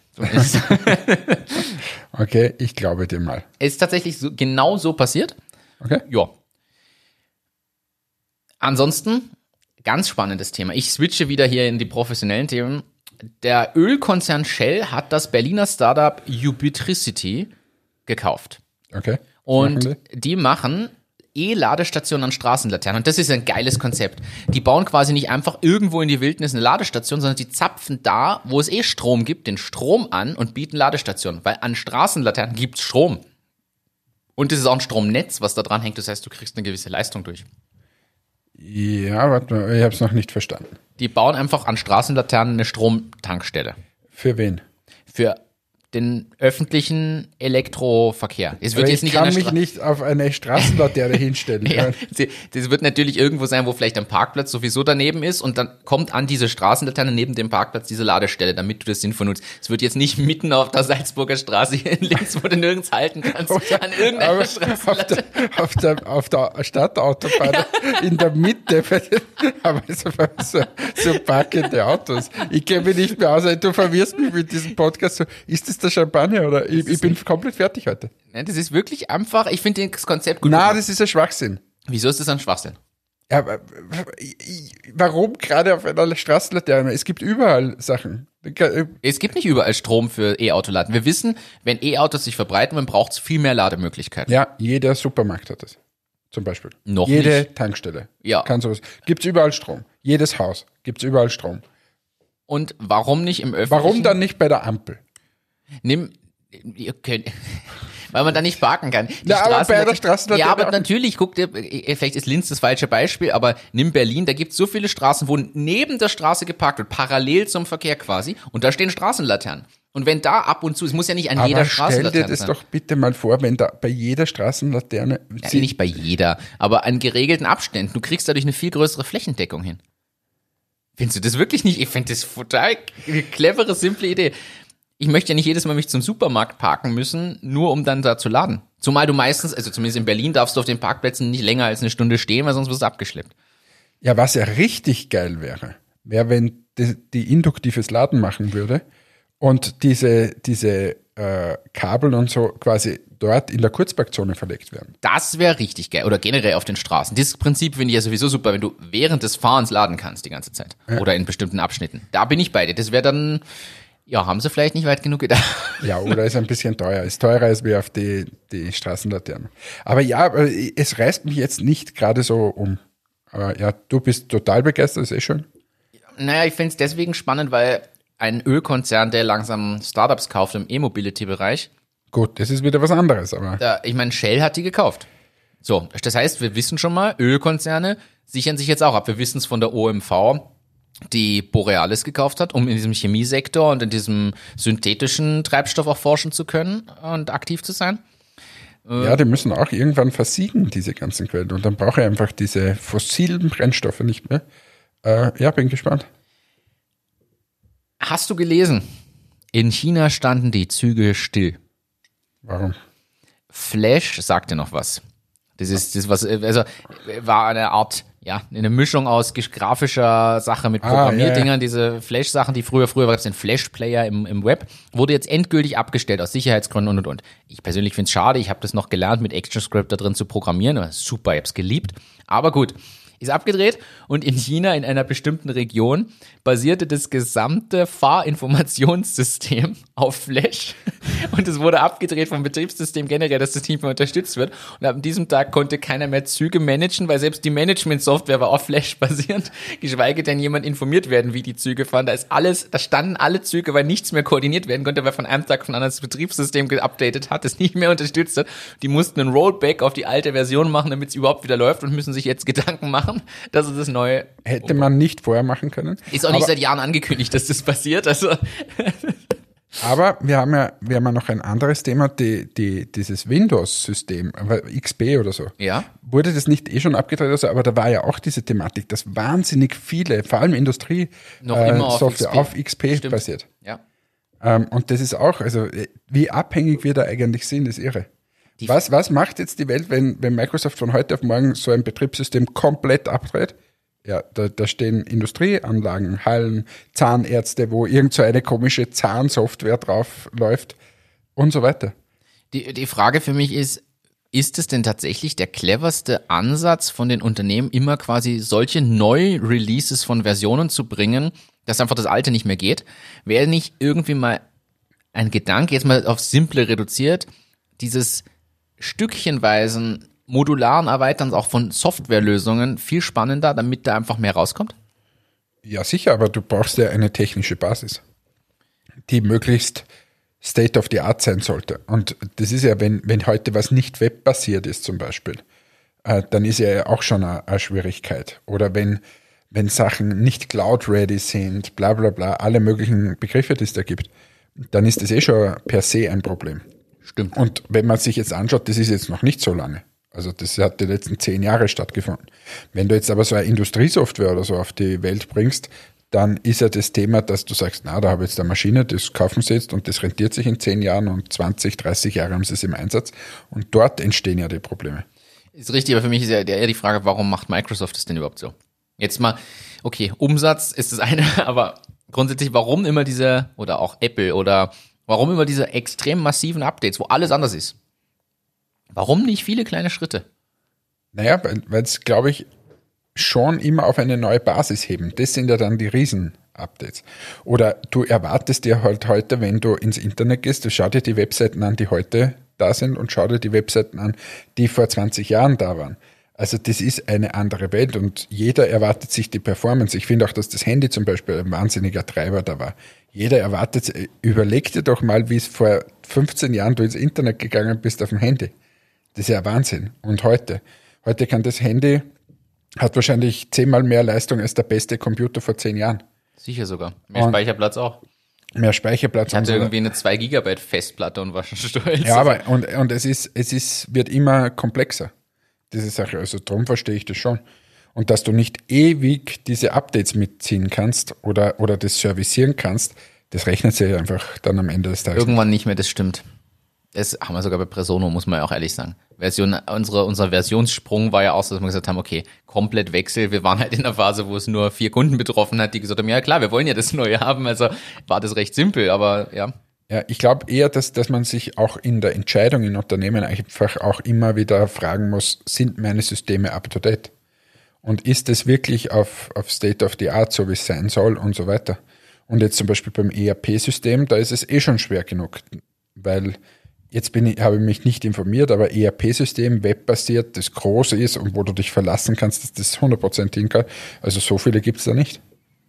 Okay, ich glaube dir mal. Es ist tatsächlich genau so passiert. Okay. Ja. Ansonsten Ganz spannendes Thema. Ich switche wieder hier in die professionellen Themen. Der Ölkonzern Shell hat das Berliner Startup Ubitricity gekauft. Okay. Und die machen E-Ladestationen an Straßenlaternen. Und das ist ein geiles Konzept. Die bauen quasi nicht einfach irgendwo in die Wildnis eine Ladestation, sondern die zapfen da, wo es Strom gibt, den Strom an und bieten Ladestationen. Weil an Straßenlaternen gibt's Strom. Und es ist auch ein Stromnetz, was da dran hängt. Das heißt, du kriegst eine gewisse Leistung durch. Ja, warte mal, ich habe es noch nicht verstanden. Die bauen einfach an Straßenlaternen eine Stromtankstelle. Für wen? Für den öffentlichen Elektroverkehr. Es wird Aber jetzt ich nicht kann mich nicht auf eine Straßenlaterne hinstellen. Ja, das wird natürlich irgendwo sein, wo vielleicht ein Parkplatz sowieso daneben ist und dann kommt an diese Straßenlaterne neben dem Parkplatz diese Ladestelle, damit du das sinnvoll nutzt. Es wird jetzt nicht mitten auf der Salzburger Straße hier in Linz, wo du nirgends halten kannst, an irgendeiner Straßenlaterne. Auf der Stadtautobahn in der Mitte, aber so parkende Autos. Ich kenne mich nicht mehr aus, du verwirrst mich mit diesem Podcast. So, ist das der Champagner oder ich bin komplett fertig heute? Nein, das ist wirklich einfach, ich finde das Konzept gut. Na, das ist ein Schwachsinn. Wieso ist das ein Schwachsinn? Ja, aber warum gerade auf einer Straßenlaterne? Es gibt überall Sachen. Es gibt nicht überall Strom für E-Auto-Laden. Wir wissen, wenn E-Autos sich verbreiten, dann braucht es viel mehr Lademöglichkeiten. Ja, jeder Supermarkt hat das. Zum Beispiel. Noch Jede nicht. Tankstelle. Ja. Kann sowas. Gibt's überall Strom. Jedes Haus gibt's überall Strom. Und warum nicht im öffentlichen? Warum dann nicht bei der Ampel? Weil man da nicht parken kann. Ja, aber bei der Straßenlaterne Ja, aber auch. natürlich, guck dir, vielleicht ist Linz das falsche Beispiel, aber nimm Berlin, da gibt es so viele Straßen, wo neben der Straße geparkt wird, parallel zum Verkehr quasi, und da stehen Straßenlaternen. Und wenn da ab und zu, es muss ja nicht an jeder Aber stell Straßenlaterne dir das sein. doch bitte mal vor, wenn da bei jeder Straßenlaterne... Ja, nicht bei jeder, aber an geregelten Abständen. Du kriegst dadurch eine viel größere Flächendeckung hin. Findest du das wirklich nicht? Ich finde das total eine clevere, simple Idee. Ich möchte ja nicht jedes Mal mich zum Supermarkt parken müssen, nur um dann da zu laden. Zumal du meistens, also zumindest in Berlin, darfst du auf den Parkplätzen nicht länger als eine Stunde stehen, weil sonst wirst du abgeschleppt. Ja, was ja richtig geil wäre, wenn die induktives Laden machen würde und diese Kabel und so quasi dort in der Kurzparkzone verlegt werden. Das wäre richtig geil. Oder generell auf den Straßen. Dieses Prinzip finde ich ja sowieso super, wenn du während des Fahrens laden kannst die ganze Zeit. Ja. Oder in bestimmten Abschnitten. Da bin ich bei dir. Das wäre dann... Ja, haben sie vielleicht nicht weit genug gedacht. Ja, oder ist ein bisschen teuer. Ist teurer als wie auf die Straßenlaternen. Aber ja, es reißt mich jetzt nicht gerade so um. Aber ja, du bist total begeistert, ist schön. Naja, ich finde es deswegen spannend, weil ein Ölkonzern, der langsam Startups kauft im E-Mobility-Bereich. Gut, das ist wieder was anderes, aber. Ich meine, Shell hat die gekauft. So, das heißt, wir wissen schon mal, Ölkonzerne sichern sich jetzt auch ab. Wir wissen es von der OMV, die Borealis gekauft hat, um in diesem Chemiesektor und in diesem synthetischen Treibstoff auch forschen zu können und aktiv zu sein. Ja, die müssen auch irgendwann versiegen, diese ganzen Quellen. Und dann brauche ich einfach diese fossilen Brennstoffe nicht mehr. Ja, bin gespannt. Hast du gelesen? In China standen die Züge still. Warum? Flash sagte noch was. Das war eine Art, ja, eine Mischung aus grafischer Sache mit Programmierdingern, ja. diese Flash-Sachen, die früher gab es den Flash-Player im Web, wurde jetzt endgültig abgestellt aus Sicherheitsgründen und. Ich persönlich finde es schade, ich habe das noch gelernt, mit ActionScript da drin zu programmieren, aber super, ich habe es geliebt. Aber gut, ist abgedreht und in China, in einer bestimmten Region, basierte das gesamte Fahrinformationssystem auf Flash und es wurde abgedreht vom Betriebssystem generell, dass das nicht mehr unterstützt wird und ab diesem Tag konnte keiner mehr Züge managen, weil selbst die Management-Software war auf Flash basierend, geschweige denn jemand informiert werden, wie die Züge fahren. Da standen alle Züge, weil nichts mehr koordiniert werden konnte, weil von einem Tag auf den anderen das Betriebssystem geupdatet hat, es nicht mehr unterstützt hat. Die mussten einen Rollback auf die alte Version machen, damit es überhaupt wieder läuft und müssen sich jetzt Gedanken machen, dass es das neue... Hätte man nicht vorher machen können. Ist auch nicht seit Jahren angekündigt, dass das passiert. Also Aber wir haben ja noch ein anderes Thema, dieses Windows-System, XP oder so. Ja. Wurde das nicht schon abgedreht? Also, aber da war ja auch diese Thematik, dass wahnsinnig viele, vor allem Industrie, noch immer Software auf XP Stimmt. basiert. Ja. Und das ist auch, also wie abhängig wir da eigentlich sind, ist irre. Was macht jetzt die Welt, wenn Microsoft von heute auf morgen so ein Betriebssystem komplett abdreht? Ja, da stehen Industrieanlagen, Hallen, Zahnärzte, wo irgend so eine komische Zahnsoftware drauf läuft und so weiter. Die Frage für mich ist, Ist es denn tatsächlich der cleverste Ansatz von den Unternehmen, immer quasi solche Neu-Releases von Versionen zu bringen, dass einfach das alte nicht mehr geht? Wäre nicht irgendwie mal ein Gedanke, jetzt mal auf simple reduziert, dieses stückchenweisen modularen Erweiterns auch von Softwarelösungen viel spannender, damit da einfach mehr rauskommt? Ja, sicher, aber du brauchst ja eine technische Basis, die möglichst State of the Art sein sollte. Und das ist ja, wenn heute was nicht webbasiert ist zum Beispiel, dann ist ja auch schon eine Schwierigkeit. Oder wenn Sachen nicht cloud-ready sind, bla bla bla, alle möglichen Begriffe, die es da gibt, dann ist das schon per se ein Problem. Stimmt. Und wenn man sich jetzt anschaut, das ist jetzt noch nicht so lange. Also das hat die letzten 10 Jahre stattgefunden. Wenn du jetzt aber so eine Industriesoftware oder so auf die Welt bringst, dann ist ja das Thema, dass du sagst, na, da habe ich jetzt eine Maschine, das kaufen sie jetzt und das rentiert sich in 10 Jahren und 20, 30 Jahre haben sie es im Einsatz und dort entstehen ja die Probleme. Ist richtig, aber für mich ist ja eher die Frage, warum macht Microsoft das denn überhaupt so? Jetzt mal, okay, Umsatz ist das eine, aber grundsätzlich, warum immer diese, oder auch Apple, oder warum immer diese extrem massiven Updates, wo alles anders ist? Warum nicht viele kleine Schritte? Naja, weil es, glaube ich, schon immer auf eine neue Basis heben. Das sind ja dann die Riesen-Updates. Oder du erwartest dir halt heute, wenn du ins Internet gehst, du schau dir die Webseiten an, die heute da sind und schau dir die Webseiten an, die vor 20 Jahren da waren. Also das ist eine andere Welt und jeder erwartet sich die Performance. Ich finde auch, dass das Handy zum Beispiel ein wahnsinniger Treiber da war. Jeder erwartet, überleg dir doch mal, wie es vor 15 Jahren du ins Internet gegangen bist auf dem Handy. Das ist ja Wahnsinn. Und heute kann das Handy, hat wahrscheinlich 10-mal mehr Leistung als der beste Computer vor 10 Jahren. Sicher sogar. Mehr Und Speicherplatz auch. Mehr Speicherplatz. Ich hatte irgendwie eine 2 Gigabyte Festplatte und war schon stolz. Ja, aber und wird immer komplexer, diese Sache. Also darum verstehe ich das schon. Und dass du nicht ewig diese Updates mitziehen kannst oder das servicieren kannst, das rechnet sich einfach dann am Ende des Tages. Irgendwann nicht mehr, das stimmt. Das haben wir sogar bei Presono, muss man ja auch ehrlich sagen. Unser Versionssprung war ja auch so, dass wir gesagt haben, okay, komplett Wechsel. Wir waren halt in der Phase, wo es nur 4 Kunden betroffen hat, die gesagt haben, ja klar, wir wollen ja das Neue haben. Also war das recht simpel, aber ja. Ja, ich glaube eher, dass man sich auch in der Entscheidung in Unternehmen einfach auch immer wieder fragen muss, sind meine Systeme up to date? Und ist es wirklich auf State of the Art, so wie es sein soll und so weiter? Und jetzt zum Beispiel beim ERP-System, da ist es schon schwer genug, weil jetzt habe ich mich nicht informiert, aber ERP-System, webbasiert, das groß ist und wo du dich verlassen kannst, dass das 100% hinkommt. Also so viele gibt es da nicht.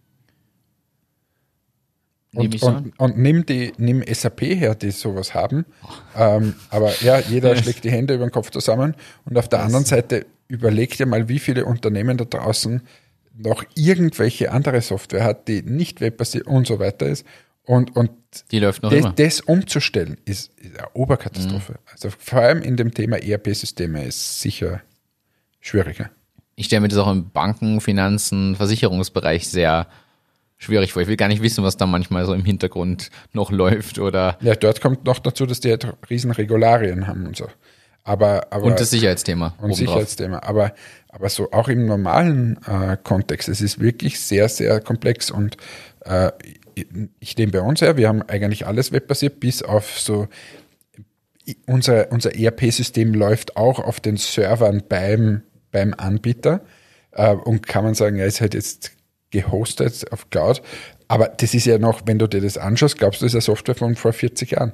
Und nimm SAP her, die sowas haben. Aber ja, jeder schlägt die Hände über den Kopf zusammen. Und auf der anderen Seite überleg dir mal, wie viele Unternehmen da draußen noch irgendwelche andere Software hat, die nicht webbasiert und so weiter ist. Und die läuft noch immer. Das umzustellen, ist eine Oberkatastrophe. Also vor allem in dem Thema ERP-Systeme ist sicher schwieriger. Ich stelle mir das auch im Banken-, Finanzen-, Versicherungsbereich sehr schwierig vor. Ich will gar nicht wissen, was da manchmal so im Hintergrund noch läuft oder. Ja, dort kommt noch dazu, dass die halt riesen Regularien haben und so. Aber und das Sicherheitsthema. Und Sicherheitsthema. Aber so auch im normalen Kontext, es ist wirklich sehr, sehr komplex und ich nehme bei uns her, wir haben eigentlich alles webbasiert, bis auf so unser ERP-System läuft auch auf den Servern beim Anbieter und kann man sagen, er ist halt jetzt gehostet auf Cloud, aber das ist ja noch, wenn du dir das anschaust, glaubst du, das ist eine Software von vor 40 Jahren.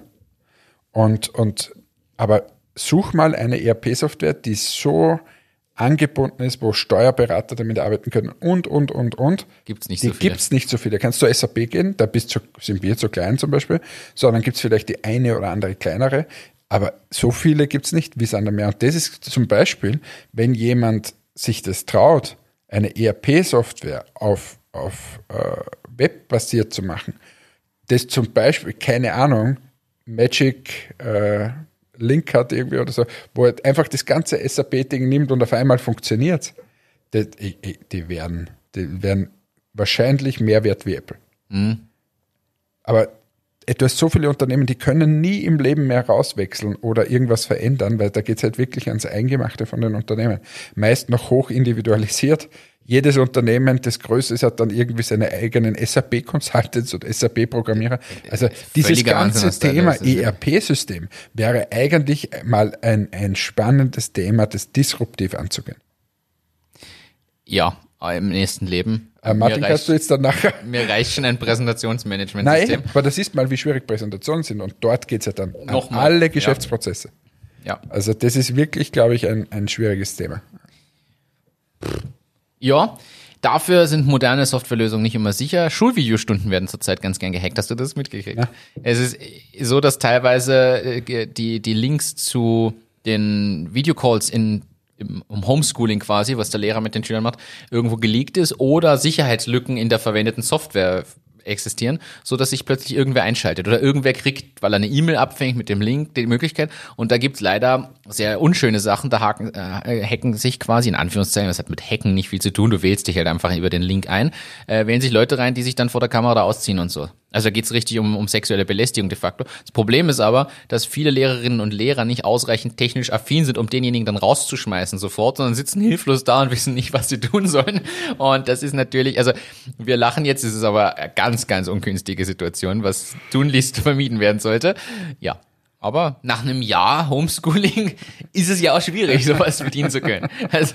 Aber such mal eine ERP-Software, die so angebunden ist, wo Steuerberater damit arbeiten können und. Gibt's nicht so viele. Gibt's nicht so viele. Kannst du SAP gehen, da sind wir zu klein zum Beispiel, sondern gibt's vielleicht die eine oder andere kleinere, aber so viele gibt's nicht, wie es andere mehr. Und das ist zum Beispiel, wenn jemand sich das traut, eine ERP-Software auf Web basiert zu machen, das zum Beispiel, keine Ahnung, Magic Link hat irgendwie oder so, wo er einfach das ganze SAP-Ding nimmt und auf einmal funktioniert, die werden wahrscheinlich mehr wert wie Apple. Mhm. Aber du hast so viele Unternehmen, die können nie im Leben mehr rauswechseln oder irgendwas verändern, weil da geht es halt wirklich ans Eingemachte von den Unternehmen. Meist noch hoch individualisiert. Jedes Unternehmen, das größte ist, hat dann irgendwie seine eigenen SAP-Consultants und SAP-Programmierer. Also dieses ganze Thema ERP-System wäre eigentlich mal ein spannendes Thema, das disruptiv anzugehen. Ja, im nächsten Leben. Martin, kannst du jetzt dann nachher... Mir reicht schon ein Präsentationsmanagement-System. Nein, aber das ist mal, wie schwierig Präsentationen sind. Und dort geht es ja dann um alle Geschäftsprozesse. Ja. Also das ist wirklich, glaube ich, ein schwieriges Thema. Ja, dafür sind moderne Softwarelösungen nicht immer sicher. Schulvideostunden werden zurzeit ganz gern gehackt. Hast du das mitgekriegt? Ja. Es ist so, dass teilweise die Links zu den Videocalls im Homeschooling quasi, was der Lehrer mit den Schülern macht, irgendwo geleakt ist oder Sicherheitslücken in der verwendeten Software existieren, so dass sich plötzlich irgendwer einschaltet oder irgendwer kriegt, weil er eine E-Mail abfängt mit dem Link, die Möglichkeit. Und da gibt's leider sehr unschöne Sachen. Da hacken sich quasi, in Anführungszeichen, das hat mit Hacken nicht viel zu tun, du wählst dich halt einfach über den Link ein, wählen sich Leute rein, die sich dann vor der Kamera da ausziehen und so. Also da geht's richtig um sexuelle Belästigung de facto. Das Problem ist aber, dass viele Lehrerinnen und Lehrer nicht ausreichend technisch affin sind, um denjenigen dann rauszuschmeißen sofort, sondern sitzen hilflos da und wissen nicht, was sie tun sollen. Und das ist natürlich, also wir lachen jetzt, es ist aber eine ganz, ganz ungünstige Situation, was tunlichst vermieden werden sollte. Ja. Aber nach einem Jahr Homeschooling ist es ja auch schwierig, sowas bedienen zu können.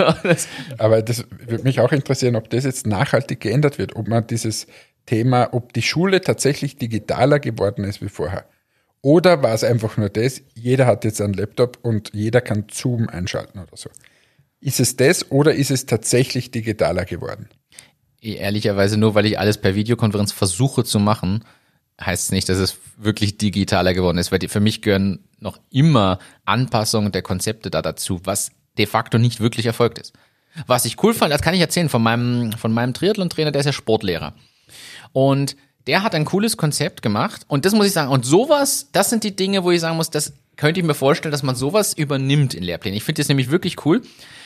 Aber das würde mich auch interessieren, ob das jetzt nachhaltig geändert wird, ob man dieses Thema, ob die Schule tatsächlich digitaler geworden ist wie vorher. Oder war es einfach nur das, jeder hat jetzt einen Laptop und jeder kann Zoom einschalten oder so. Ist es das oder ist es tatsächlich digitaler geworden? Ehrlicherweise nur, weil ich alles per Videokonferenz versuche zu machen, heißt es nicht, dass es wirklich digitaler geworden ist, weil für mich gehören noch immer Anpassungen der Konzepte da dazu, was de facto nicht wirklich erfolgt ist. Was ich cool fand, das kann ich erzählen von meinem Triathlon-Trainer, der ist ja Sportlehrer. Und der hat ein cooles Konzept gemacht und das muss ich sagen, und sowas, das sind die Dinge, wo ich sagen muss, das könnte ich mir vorstellen, dass man sowas übernimmt in Lehrplänen. Ich finde das nämlich wirklich cool.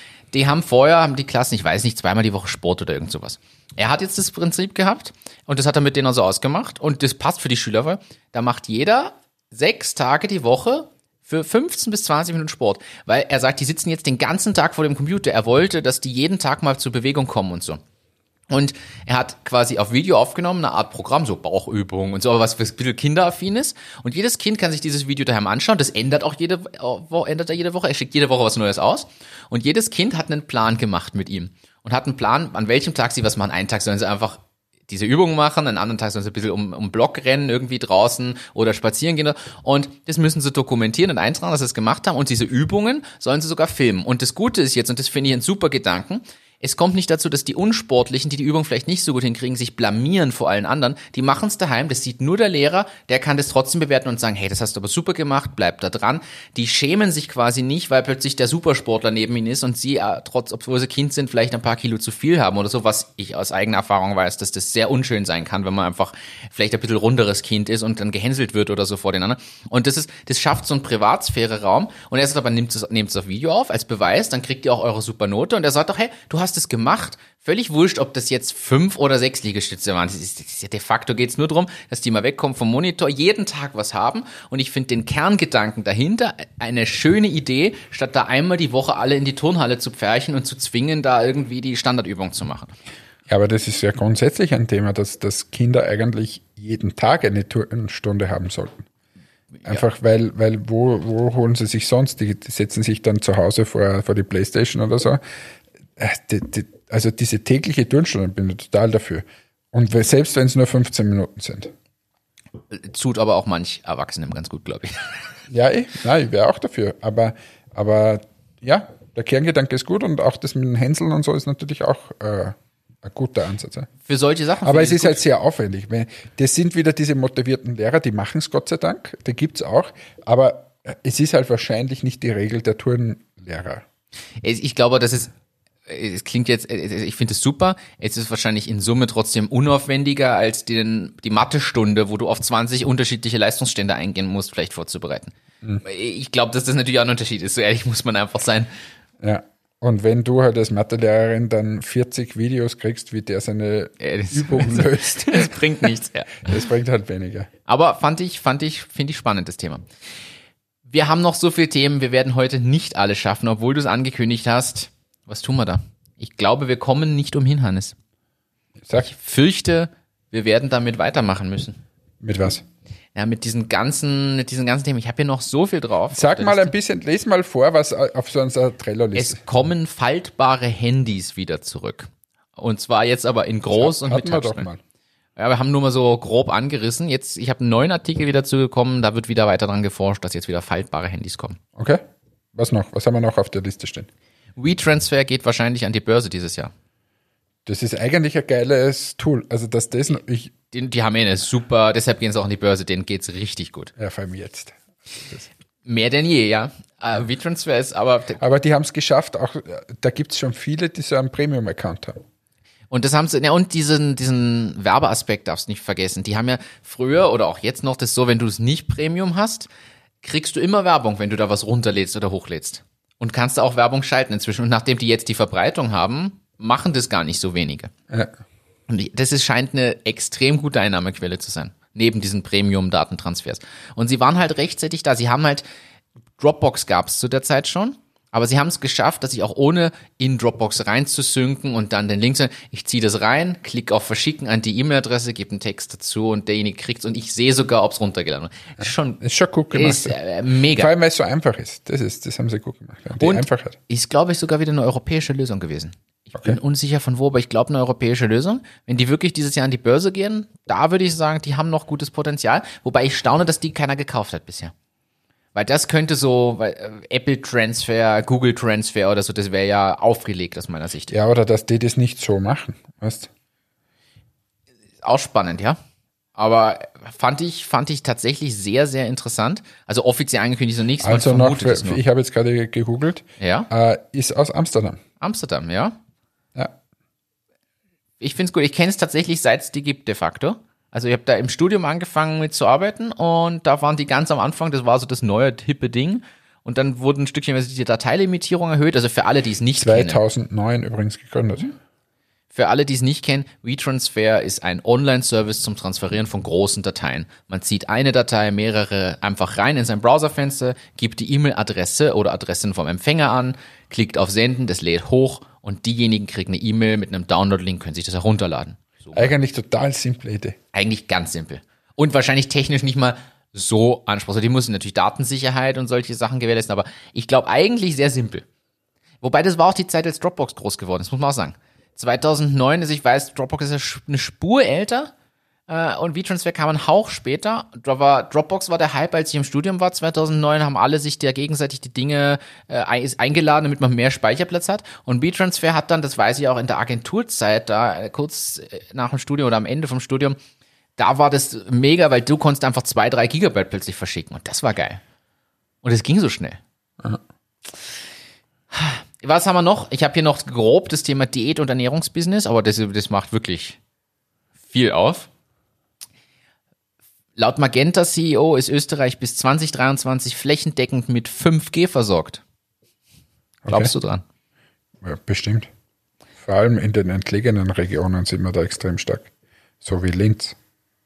Haben die Klassen, ich weiß nicht, 2-mal die Woche Sport oder irgend sowas. Er hat jetzt das Prinzip gehabt und das hat er mit denen so ausgemacht und das passt für die Schüler, weil da macht jeder 6 Tage die Woche für 15 bis 20 Minuten Sport, weil er sagt, die sitzen jetzt den ganzen Tag vor dem Computer. Er wollte, dass die jeden Tag mal zur Bewegung kommen und so. Und er hat quasi auf Video aufgenommen, eine Art Programm, so Bauchübungen und so, aber was für ein bisschen kinderaffin ist. Und jedes Kind kann sich dieses Video daheim anschauen. Das ändert er jede Woche. Er schickt jede Woche was Neues aus. Und jedes Kind hat einen Plan gemacht mit ihm. Und hat einen Plan, an welchem Tag sie was machen. Einen Tag sollen sie einfach diese Übungen machen, einen anderen Tag sollen sie ein bisschen um Block rennen, irgendwie draußen oder spazieren gehen. Und das müssen sie dokumentieren und eintragen, dass sie es gemacht haben. Und diese Übungen sollen sie sogar filmen. Und das Gute ist jetzt, und das finde ich einen super Gedanken, es kommt nicht dazu, dass die Unsportlichen, die Übung vielleicht nicht so gut hinkriegen, sich blamieren vor allen anderen. Die machen es daheim, das sieht nur der Lehrer, der kann das trotzdem bewerten und sagen, hey, das hast du aber super gemacht, bleib da dran. Die schämen sich quasi nicht, weil plötzlich der Supersportler neben ihnen ist und sie, obwohl sie Kind sind, vielleicht ein paar Kilo zu viel haben oder so, was ich aus eigener Erfahrung weiß, dass das sehr unschön sein kann, wenn man einfach vielleicht ein bisschen runderes Kind ist und dann gehänselt wird oder so vor den anderen. Und das schafft so einen Privatsphäre-Raum und er sagt aber, nehmt es auf Video auf als Beweis, dann kriegt ihr auch eure Supernote und er sagt doch, hey, du hast es gemacht. Völlig wurscht, ob das jetzt 5 oder 6 Liegestütze waren. De facto geht es nur darum, dass die mal wegkommen vom Monitor, jeden Tag was haben. Und ich finde den Kerngedanken dahinter eine schöne Idee, statt da einmal die Woche alle in die Turnhalle zu pferchen und zu zwingen, da irgendwie die Standardübung zu machen. Ja, aber das ist ja grundsätzlich ein Thema, dass Kinder eigentlich jeden Tag eine Turnstunde haben sollten. Einfach weil wo holen sie sich sonst? Die setzen sich dann zu Hause vor die Playstation oder so. Also diese tägliche Turnstunde bin ich total dafür. Und selbst wenn es nur 15 Minuten sind. Tut aber auch manch Erwachsenen ganz gut, glaube ich. Ja, ich wäre auch dafür. Aber ja, der Kerngedanke ist gut und auch das mit den Hänseln und so ist natürlich auch ein guter Ansatz. Ja. Für solche Sachen. Aber es ist halt sehr aufwendig. Das sind wieder diese motivierten Lehrer, die machen es Gott sei Dank, die gibt es auch. Aber es ist halt wahrscheinlich nicht die Regel der Turnlehrer. Ich glaube, es klingt jetzt, ich finde es super, es ist wahrscheinlich in Summe trotzdem unaufwendiger als die Mathestunde, wo du auf 20 unterschiedliche Leistungsstände eingehen musst, vielleicht vorzubereiten. Ich glaube, dass das natürlich auch ein Unterschied ist, so ehrlich muss man einfach sein. Ja, Und wenn du halt als Mathelehrerin dann 40 Videos kriegst, wie der seine Übung löst, Das bringt nichts. Ja. das bringt halt weniger. Aber finde ich spannend, das Thema. Wir haben noch so viele Themen, wir werden heute nicht alle schaffen, obwohl du es angekündigt hast. Was tun wir da? Ich glaube, wir kommen nicht umhin, Hannes. Sag, Ich fürchte, wir werden damit weitermachen müssen. mit was? Ja, mit diesen ganzen Themen. Ich habe hier noch so viel drauf. Sag mal ein bisschen, les mal vor, was auf so unserer Trello-Liste. Es kommen faltbare Handys wieder zurück. Und zwar jetzt aber in groß und mit Hatten wir doch Touchscreen. mal. Ja, wir haben nur mal so grob angerissen. Jetzt, ich habe einen neuen Artikel wieder zugekommen, da wird wieder weiter dran geforscht, dass jetzt wieder faltbare Handys kommen. Okay. Was noch? Was haben wir noch auf der Liste stehen? WeTransfer geht wahrscheinlich an die Börse dieses Jahr. Das ist eigentlich ein geiles Tool. Also, dass das noch, Die haben eine super, deshalb gehen sie auch an die Börse, denen geht's richtig gut. ja, vor allem jetzt. Mehr denn je, ja. WeTransfer ist aber, Aber die haben es geschafft, auch, da gibt's schon viele, die so einen Premium-Account haben. und das haben sie, ja, und diesen Werbeaspekt darfst du nicht vergessen. Die haben ja früher oder auch jetzt noch das so, wenn du es nicht Premium hast, kriegst du immer Werbung, wenn du da was runterlädst oder hochlädst. Und kannst da auch Werbung schalten inzwischen. Und nachdem die jetzt die Verbreitung haben, machen das gar nicht so wenige. Ja. Und scheint eine extrem gute Einnahmequelle zu sein. Neben diesen Premium-Datentransfers. Und sie waren halt rechtzeitig da. Sie haben halt, Dropbox gab es zu der Zeit schon, aber sie haben es geschafft, dass ich auch ohne in Dropbox reinzusynken und dann den Link, ich ziehe das rein, klicke auf Verschicken an die E-Mail-Adresse, gebe einen Text dazu und derjenige kriegt's und ich sehe sogar, ob es runtergeladen wird. Ist schon gut gemacht. Ist Vor mega. allem, weil es so einfach ist. Das haben sie gut gemacht. Ja. Die Und Einfachheit. ist, glaube ich, sogar wieder eine europäische Lösung gewesen. Ich bin unsicher von wo, aber ich glaube eine europäische Lösung. Wenn die wirklich dieses Jahr an die Börse gehen, da würde ich sagen, die haben noch gutes Potenzial. Wobei ich staune, dass die keiner gekauft hat bisher. Weil das könnte so, Apple Transfer, Google Transfer oder so, das wäre ja aufgelegt aus meiner Sicht. Ja, oder dass die das nicht so machen. Weißt? Auch spannend, ja. Aber fand ich tatsächlich sehr, sehr interessant. Also offiziell angekündigt so nichts, Also man noch, vermutet es nur. ich habe jetzt gerade gegoogelt, Ja, ist aus Amsterdam. Amsterdam, ja. Ja. Ich find's gut. Ich kenne es tatsächlich, seit es die gibt, de facto. Also ich habe da im Studium angefangen mit zu arbeiten und da waren die ganz am Anfang, das war so das neue, hippe Ding. Und dann wurden ein Stückchen die Dateilimitierung erhöht. Also für alle, die es nicht kennen. 2009 übrigens gegründet. Für alle, die es nicht kennen, WeTransfer ist ein Online-Service zum Transferieren von großen Dateien. Man zieht eine Datei, mehrere einfach rein in sein Browserfenster, gibt die E-Mail-Adresse oder Adressen vom Empfänger an, klickt auf Senden, das lädt hoch und diejenigen kriegen eine E-Mail mit einem Download-Link, können sich das herunterladen. Eigentlich total simple Idee. Eigentlich ganz simpel. Und wahrscheinlich technisch nicht mal so anspruchsvoll. Die müssen natürlich Datensicherheit und solche Sachen gewährleisten, aber ich glaube eigentlich sehr simpel. Wobei das war auch die Zeit, als Dropbox groß geworden ist, muss man auch sagen. 2009, also ich weiß, Dropbox ist ja eine Spur älter und WeTransfer kam ein Hauch später. Dropbox war der Hype, als ich im Studium war. 2009 haben alle sich da gegenseitig die Dinge eingeladen, damit man mehr Speicherplatz hat. Und WeTransfer hat dann, das weiß ich auch in der Agenturzeit, da kurz nach dem Studium oder am Ende vom Studium, da war das mega, weil du konntest einfach 2-3 Gigabyte plötzlich verschicken. Und das war geil. Und es ging so schnell. Aha. Was haben wir noch? Ich habe hier noch grob das Thema Diät- und Ernährungsbusiness, aber das macht wirklich viel auf. Laut Magenta CEO ist Österreich bis 2023 flächendeckend mit 5G versorgt. Glaubst du dran? Ja, bestimmt. Vor allem in den entlegenen Regionen sind wir da extrem stark. So wie Linz.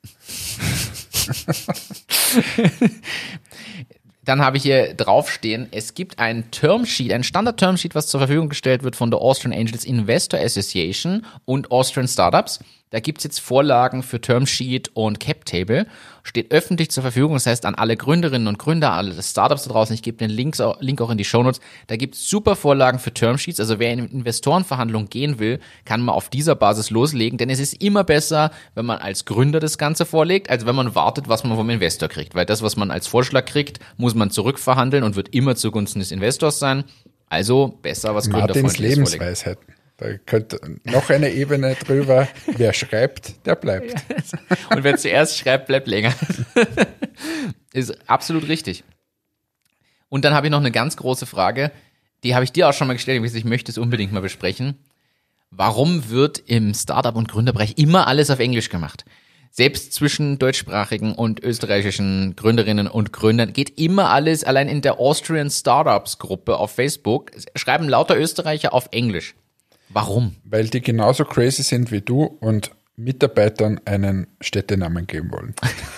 Dann habe ich hier draufstehen, es gibt ein Termsheet, ein Standard-Termsheet, was zur Verfügung gestellt wird von der Austrian Angels Investor Association und Austrian Startups. Da gibt's jetzt Vorlagen für Termsheet und Cap-Table. Steht öffentlich zur Verfügung, das heißt an alle Gründerinnen und Gründer, alle Startups da draußen, ich gebe den Link auch in die Shownotes. Da gibt's super Vorlagen für Termsheets, also wer in Investorenverhandlungen gehen will, kann man auf dieser Basis loslegen, denn es ist immer besser, wenn man als Gründer das Ganze vorlegt, als wenn man wartet, was man vom Investor kriegt. Weil das, was man als Vorschlag kriegt, muss man zurückverhandeln und wird immer zugunsten des Investors sein. Also besser was Martins Gründerfreundliches vorlegen. Lebensweisheiten. Da könnte noch eine Ebene drüber. Wer schreibt, der bleibt. Und wer zuerst schreibt, bleibt länger. Ist absolut richtig. Und dann habe ich noch eine ganz große Frage, die habe ich dir auch schon mal gestellt, ich möchte es unbedingt mal besprechen. Warum wird im Startup- und Gründerbereich immer alles auf Englisch gemacht? Selbst zwischen deutschsprachigen und österreichischen Gründerinnen und Gründern geht immer alles, allein in der Austrian Startups Gruppe auf Facebook, schreiben lauter Österreicher auf Englisch. Warum? Weil die genauso crazy sind wie du und Mitarbeitern einen Städtenamen geben wollen.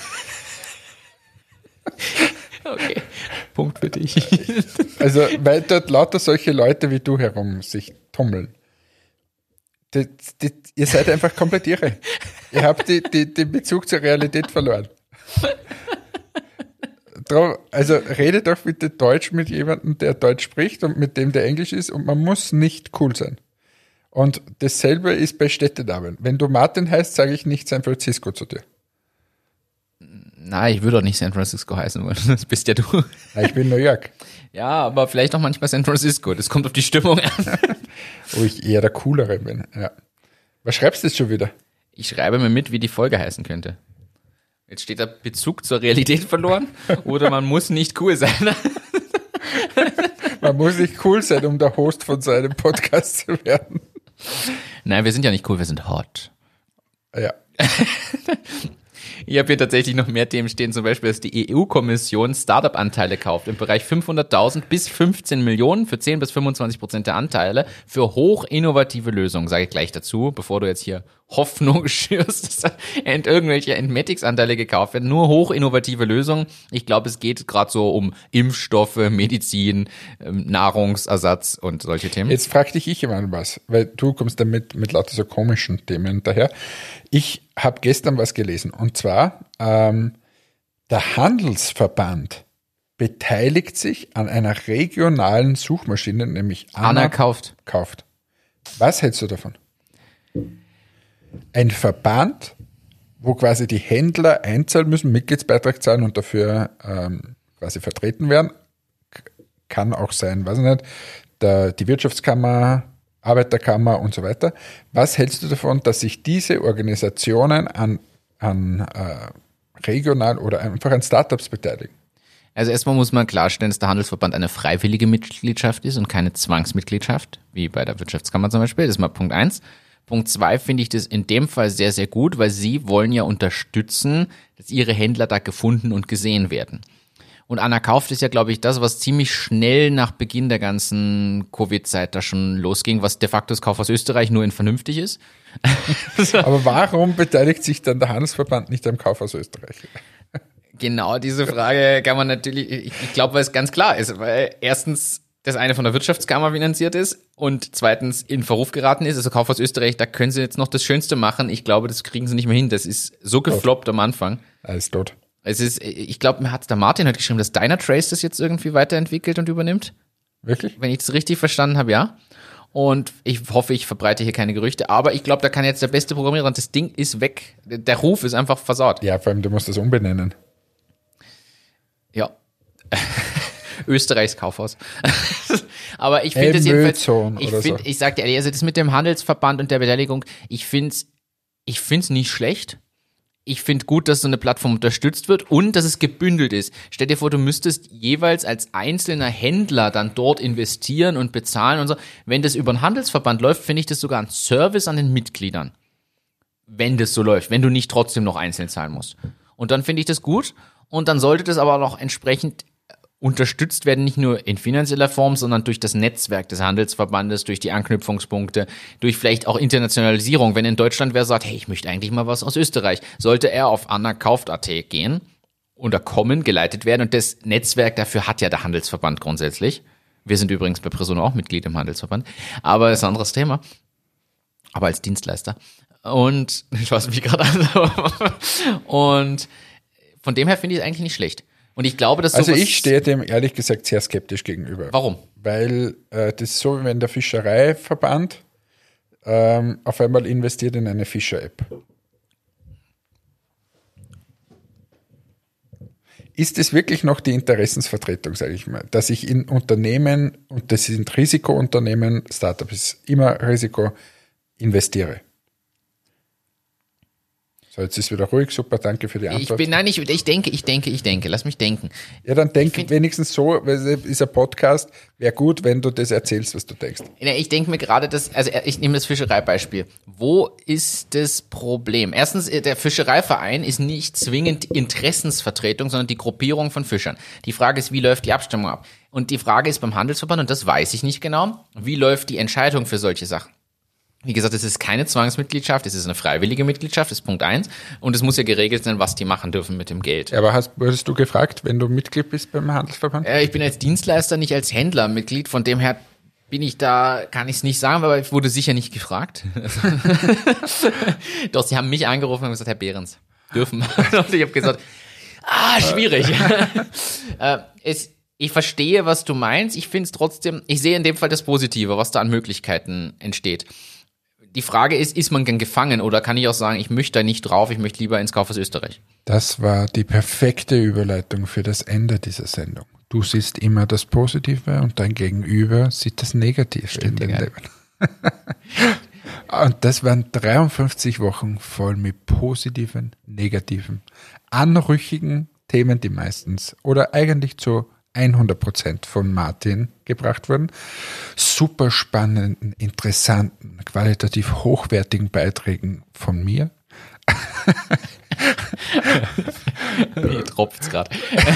Okay, Punkt für dich. Also, weil dort lauter solche Leute wie du herum sich tummeln. Ihr seid einfach komplett irre. Ihr habt den Bezug zur Realität verloren. Also redet doch bitte Deutsch mit jemandem, der Deutsch spricht und mit dem, der Englisch ist, und man muss nicht cool sein. Und dasselbe ist bei Städtenamen. Wenn du Martin heißt, sage ich nicht San Francisco zu dir. Nein, ich würde doch nicht San Francisco heißen wollen. Das bist ja du. Na, ich bin New York. Ja, aber vielleicht auch manchmal San Francisco. Das kommt auf die Stimmung an. Wo ich eher der Coolere bin. Ja. Was schreibst du jetzt schon wieder? Ich schreibe mir mit, wie die Folge heißen könnte. Jetzt steht der Bezug zur Realität verloren oder man muss nicht cool sein. Man muss nicht cool sein, um der Host von so einem Podcast zu werden. Nein, wir sind ja nicht cool, wir sind hot. Ja. Ich habe hier tatsächlich noch mehr Themen stehen, zum Beispiel, dass die EU-Kommission Startup-Anteile kauft im Bereich 500.000 bis 15 Millionen für 10 bis 25% der Anteile für hochinnovative Lösungen, sage ich gleich dazu, bevor du jetzt hier Hoffnung schürst, dass irgendwelche Entmatics-Anteile gekauft werden. Nur hochinnovative Lösungen. Ich glaube, es geht gerade so um Impfstoffe, Medizin, Nahrungsersatz und solche Themen. Jetzt frag dich ich immer was, weil du kommst damit mit lauter so komischen Themen daher. Ich habe gestern was gelesen, und zwar der Handelsverband beteiligt sich an einer regionalen Suchmaschine, nämlich Anna kauft. Was hältst du davon? Ein Verband, wo quasi die Händler einzahlen müssen, Mitgliedsbeitrag zahlen und dafür quasi vertreten werden. Kann auch sein, weiß ich nicht, die Wirtschaftskammer, Arbeiterkammer und so weiter. Was hältst du davon, dass sich diese Organisationen an regional oder einfach an Startups beteiligen? Also erstmal muss man klarstellen, dass der Handelsverband eine freiwillige Mitgliedschaft ist und keine Zwangsmitgliedschaft, wie bei der Wirtschaftskammer zum Beispiel. Das ist mal Punkt 1. Punkt 2 finde ich das in dem Fall sehr, sehr gut, weil sie wollen ja unterstützen, dass ihre Händler da gefunden und gesehen werden. Und Anna kauft ist ja, glaube ich, das, was ziemlich schnell nach Beginn der ganzen Covid-Zeit da schon losging, was de facto das Kauf aus Österreich nur in vernünftig ist. Aber warum beteiligt sich dann der Handelsverband nicht am Kauf aus Österreich? Genau, diese Frage kann man natürlich, ich glaube, weil es ganz klar ist, weil erstens das eine von der Wirtschaftskammer finanziert ist und zweitens in Verruf geraten ist, also Kauf aus Österreich, da können sie jetzt noch das Schönste machen. Ich glaube, das kriegen sie nicht mehr hin. Das ist so gefloppt am Anfang. Alles tot. Ich glaube, mir hat der Martin heute geschrieben, dass Dynatrace das jetzt irgendwie weiterentwickelt und übernimmt. Wirklich? Wenn ich das richtig verstanden habe, ja. Und ich hoffe, ich verbreite hier keine Gerüchte, aber ich glaube, da kann jetzt der beste Programmierer und das Ding ist weg. Der Ruf ist einfach versaut. Ja, vor allem, du musst das umbenennen. Ja. Österreichs Kaufhaus. Aber ich finde es jedenfalls, ich sag dir ehrlich, also das mit dem Handelsverband und der Beteiligung, ich find's nicht schlecht. Ich finde gut, dass so eine Plattform unterstützt wird und dass es gebündelt ist. Stell dir vor, du müsstest jeweils als einzelner Händler dann dort investieren und bezahlen und so. Wenn das über einen Handelsverband läuft, finde ich das sogar ein Service an den Mitgliedern. Wenn das so läuft, wenn du nicht trotzdem noch einzeln zahlen musst. Und dann finde ich das gut und dann sollte das aber noch entsprechend unterstützt werden, nicht nur in finanzieller Form, sondern durch das Netzwerk des Handelsverbandes, durch die Anknüpfungspunkte, durch vielleicht auch Internationalisierung. Wenn in Deutschland wer sagt, hey, ich möchte eigentlich mal was aus Österreich, sollte er auf annakauft.at gehen und da kommen, geleitet werden. Und das Netzwerk dafür hat ja der Handelsverband grundsätzlich. Wir sind übrigens bei Presono auch Mitglied im Handelsverband, aber das ist ein anderes Thema. Aber als Dienstleister. Und du schaust mich gerade an. Und von dem her finde ich es eigentlich nicht schlecht. Und ich glaube, dass also ich stehe dem ehrlich gesagt sehr skeptisch gegenüber. Warum? Weil das ist so, wie wenn der Fischereiverband auf einmal investiert in eine Fischer-App. Ist es wirklich noch die Interessensvertretung, sage ich mal, dass ich in Unternehmen, und das sind Risikounternehmen, Startup ist immer Risiko, investiere? So, jetzt ist wieder ruhig, super, danke für die Antwort. Ich denke, lass mich denken. Ja, dann denk wenigstens so, weil es ist ein Podcast, wäre gut, wenn du das erzählst, was du denkst. Ich denke mir gerade, ich nehme das Fischereibeispiel. Wo ist das Problem? Erstens, der Fischereiverein ist nicht zwingend Interessensvertretung, sondern die Gruppierung von Fischern. Die Frage ist, wie läuft die Abstimmung ab? Und die Frage ist beim Handelsverband, und das weiß ich nicht genau, wie läuft die Entscheidung für solche Sachen? Wie gesagt, es ist keine Zwangsmitgliedschaft, es ist eine freiwillige Mitgliedschaft, das ist Punkt 1. Und es muss ja geregelt sein, was die machen dürfen mit dem Geld. Ja, aber wurdest du gefragt, wenn du Mitglied bist beim Handelsverband? Ich bin als Dienstleister, nicht als Händler Mitglied, von dem her kann ich es nicht sagen, aber ich wurde sicher nicht gefragt. Doch, sie haben mich angerufen und gesagt, Herr Behrens, dürfen. Und ich habe gesagt, schwierig. Ich verstehe, was du meinst. Ich finde es trotzdem, ich sehe in dem Fall das Positive, was da an Möglichkeiten entsteht. Die Frage ist man denn gefangen oder kann ich auch sagen, ich möchte da nicht drauf, ich möchte lieber ins Kaufhaus Österreich? Das war die perfekte Überleitung für das Ende dieser Sendung. Du siehst immer das Positive und dein Gegenüber sieht das Negative in deinem Leben. Und das waren 53 Wochen voll mit positiven, negativen, anrüchigen Themen, die meistens oder eigentlich zu 100% von Martin gebracht wurden. Super spannenden, interessanten, qualitativ hochwertigen Beiträgen von mir. Mir tropft's gerade.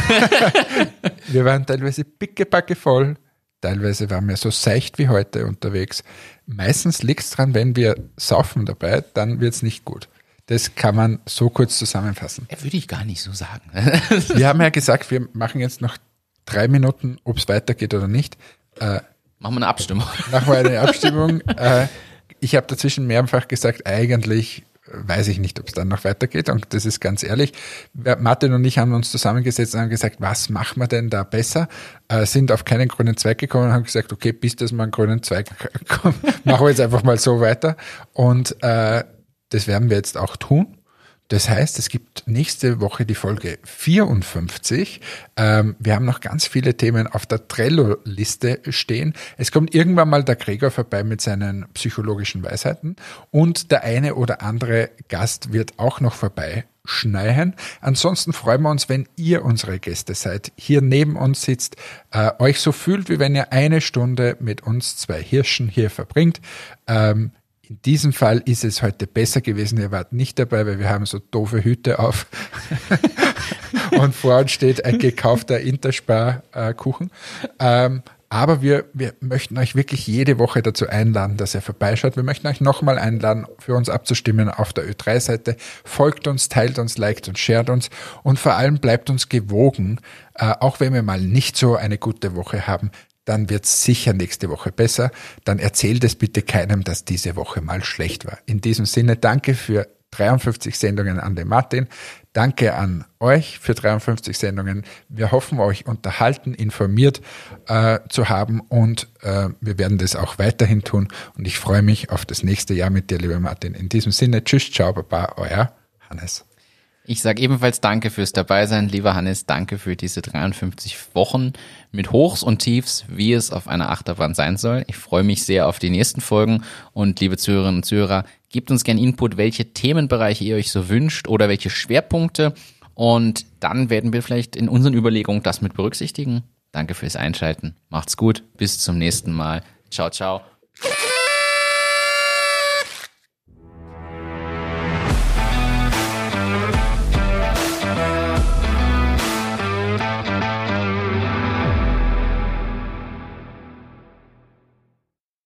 Wir waren teilweise pickepacke voll, teilweise waren wir so seicht wie heute unterwegs. Meistens liegt's dran, wenn wir saufen dabei, dann wird's nicht gut. Das kann man so kurz zusammenfassen. Würde ich gar nicht so sagen. Wir haben ja gesagt, wir machen jetzt noch 3 Minuten, ob es weitergeht oder nicht. Machen wir eine Abstimmung. Machen wir eine Abstimmung. Ich habe dazwischen mehrfach gesagt, eigentlich weiß ich nicht, ob es dann noch weitergeht. Und das ist ganz ehrlich. Martin und ich haben uns zusammengesetzt und haben gesagt, was machen wir denn da besser? Sind auf keinen grünen Zweig gekommen und haben gesagt, okay, bis das mal einen grünen Zweig kommt, machen wir jetzt einfach mal so weiter. Und das werden wir jetzt auch tun. Das heißt, es gibt nächste Woche die Folge 54. Wir haben noch ganz viele Themen auf der Trello-Liste stehen. Es kommt irgendwann mal der Gregor vorbei mit seinen psychologischen Weisheiten und der eine oder andere Gast wird auch noch vorbeischneien. Ansonsten freuen wir uns, wenn ihr unsere Gäste seid, hier neben uns sitzt, euch so fühlt, wie wenn ihr eine Stunde mit uns 2 Hirschen hier verbringt. In diesem Fall ist es heute besser gewesen, ihr wart nicht dabei, weil wir haben so doofe Hüte auf und vor uns steht ein gekaufter Interspar-Kuchen. Aber wir möchten euch wirklich jede Woche dazu einladen, dass ihr vorbeischaut. Wir möchten euch nochmal einladen, für uns abzustimmen auf der Ö3-Seite. Folgt uns, teilt uns, liked und shared uns und vor allem bleibt uns gewogen, auch wenn wir mal nicht so eine gute Woche haben. Dann wird es sicher nächste Woche besser. Dann erzählt es bitte keinem, dass diese Woche mal schlecht war. In diesem Sinne, danke für 53 Sendungen an den Martin. Danke an euch für 53 Sendungen. Wir hoffen, euch unterhalten, informiert zu haben und wir werden das auch weiterhin tun. Und ich freue mich auf das nächste Jahr mit dir, lieber Martin. In diesem Sinne, tschüss, ciao, baba, euer Hannes. Ich sage ebenfalls danke fürs Dabeisein, lieber Hannes, danke für diese 53 Wochen mit Hochs und Tiefs, wie es auf einer Achterbahn sein soll. Ich freue mich sehr auf die nächsten Folgen und liebe Zuhörerinnen und Zuhörer, gebt uns gerne Input, welche Themenbereiche ihr euch so wünscht oder welche Schwerpunkte und dann werden wir vielleicht in unseren Überlegungen das mit berücksichtigen. Danke fürs Einschalten, macht's gut, bis zum nächsten Mal. Ciao, ciao.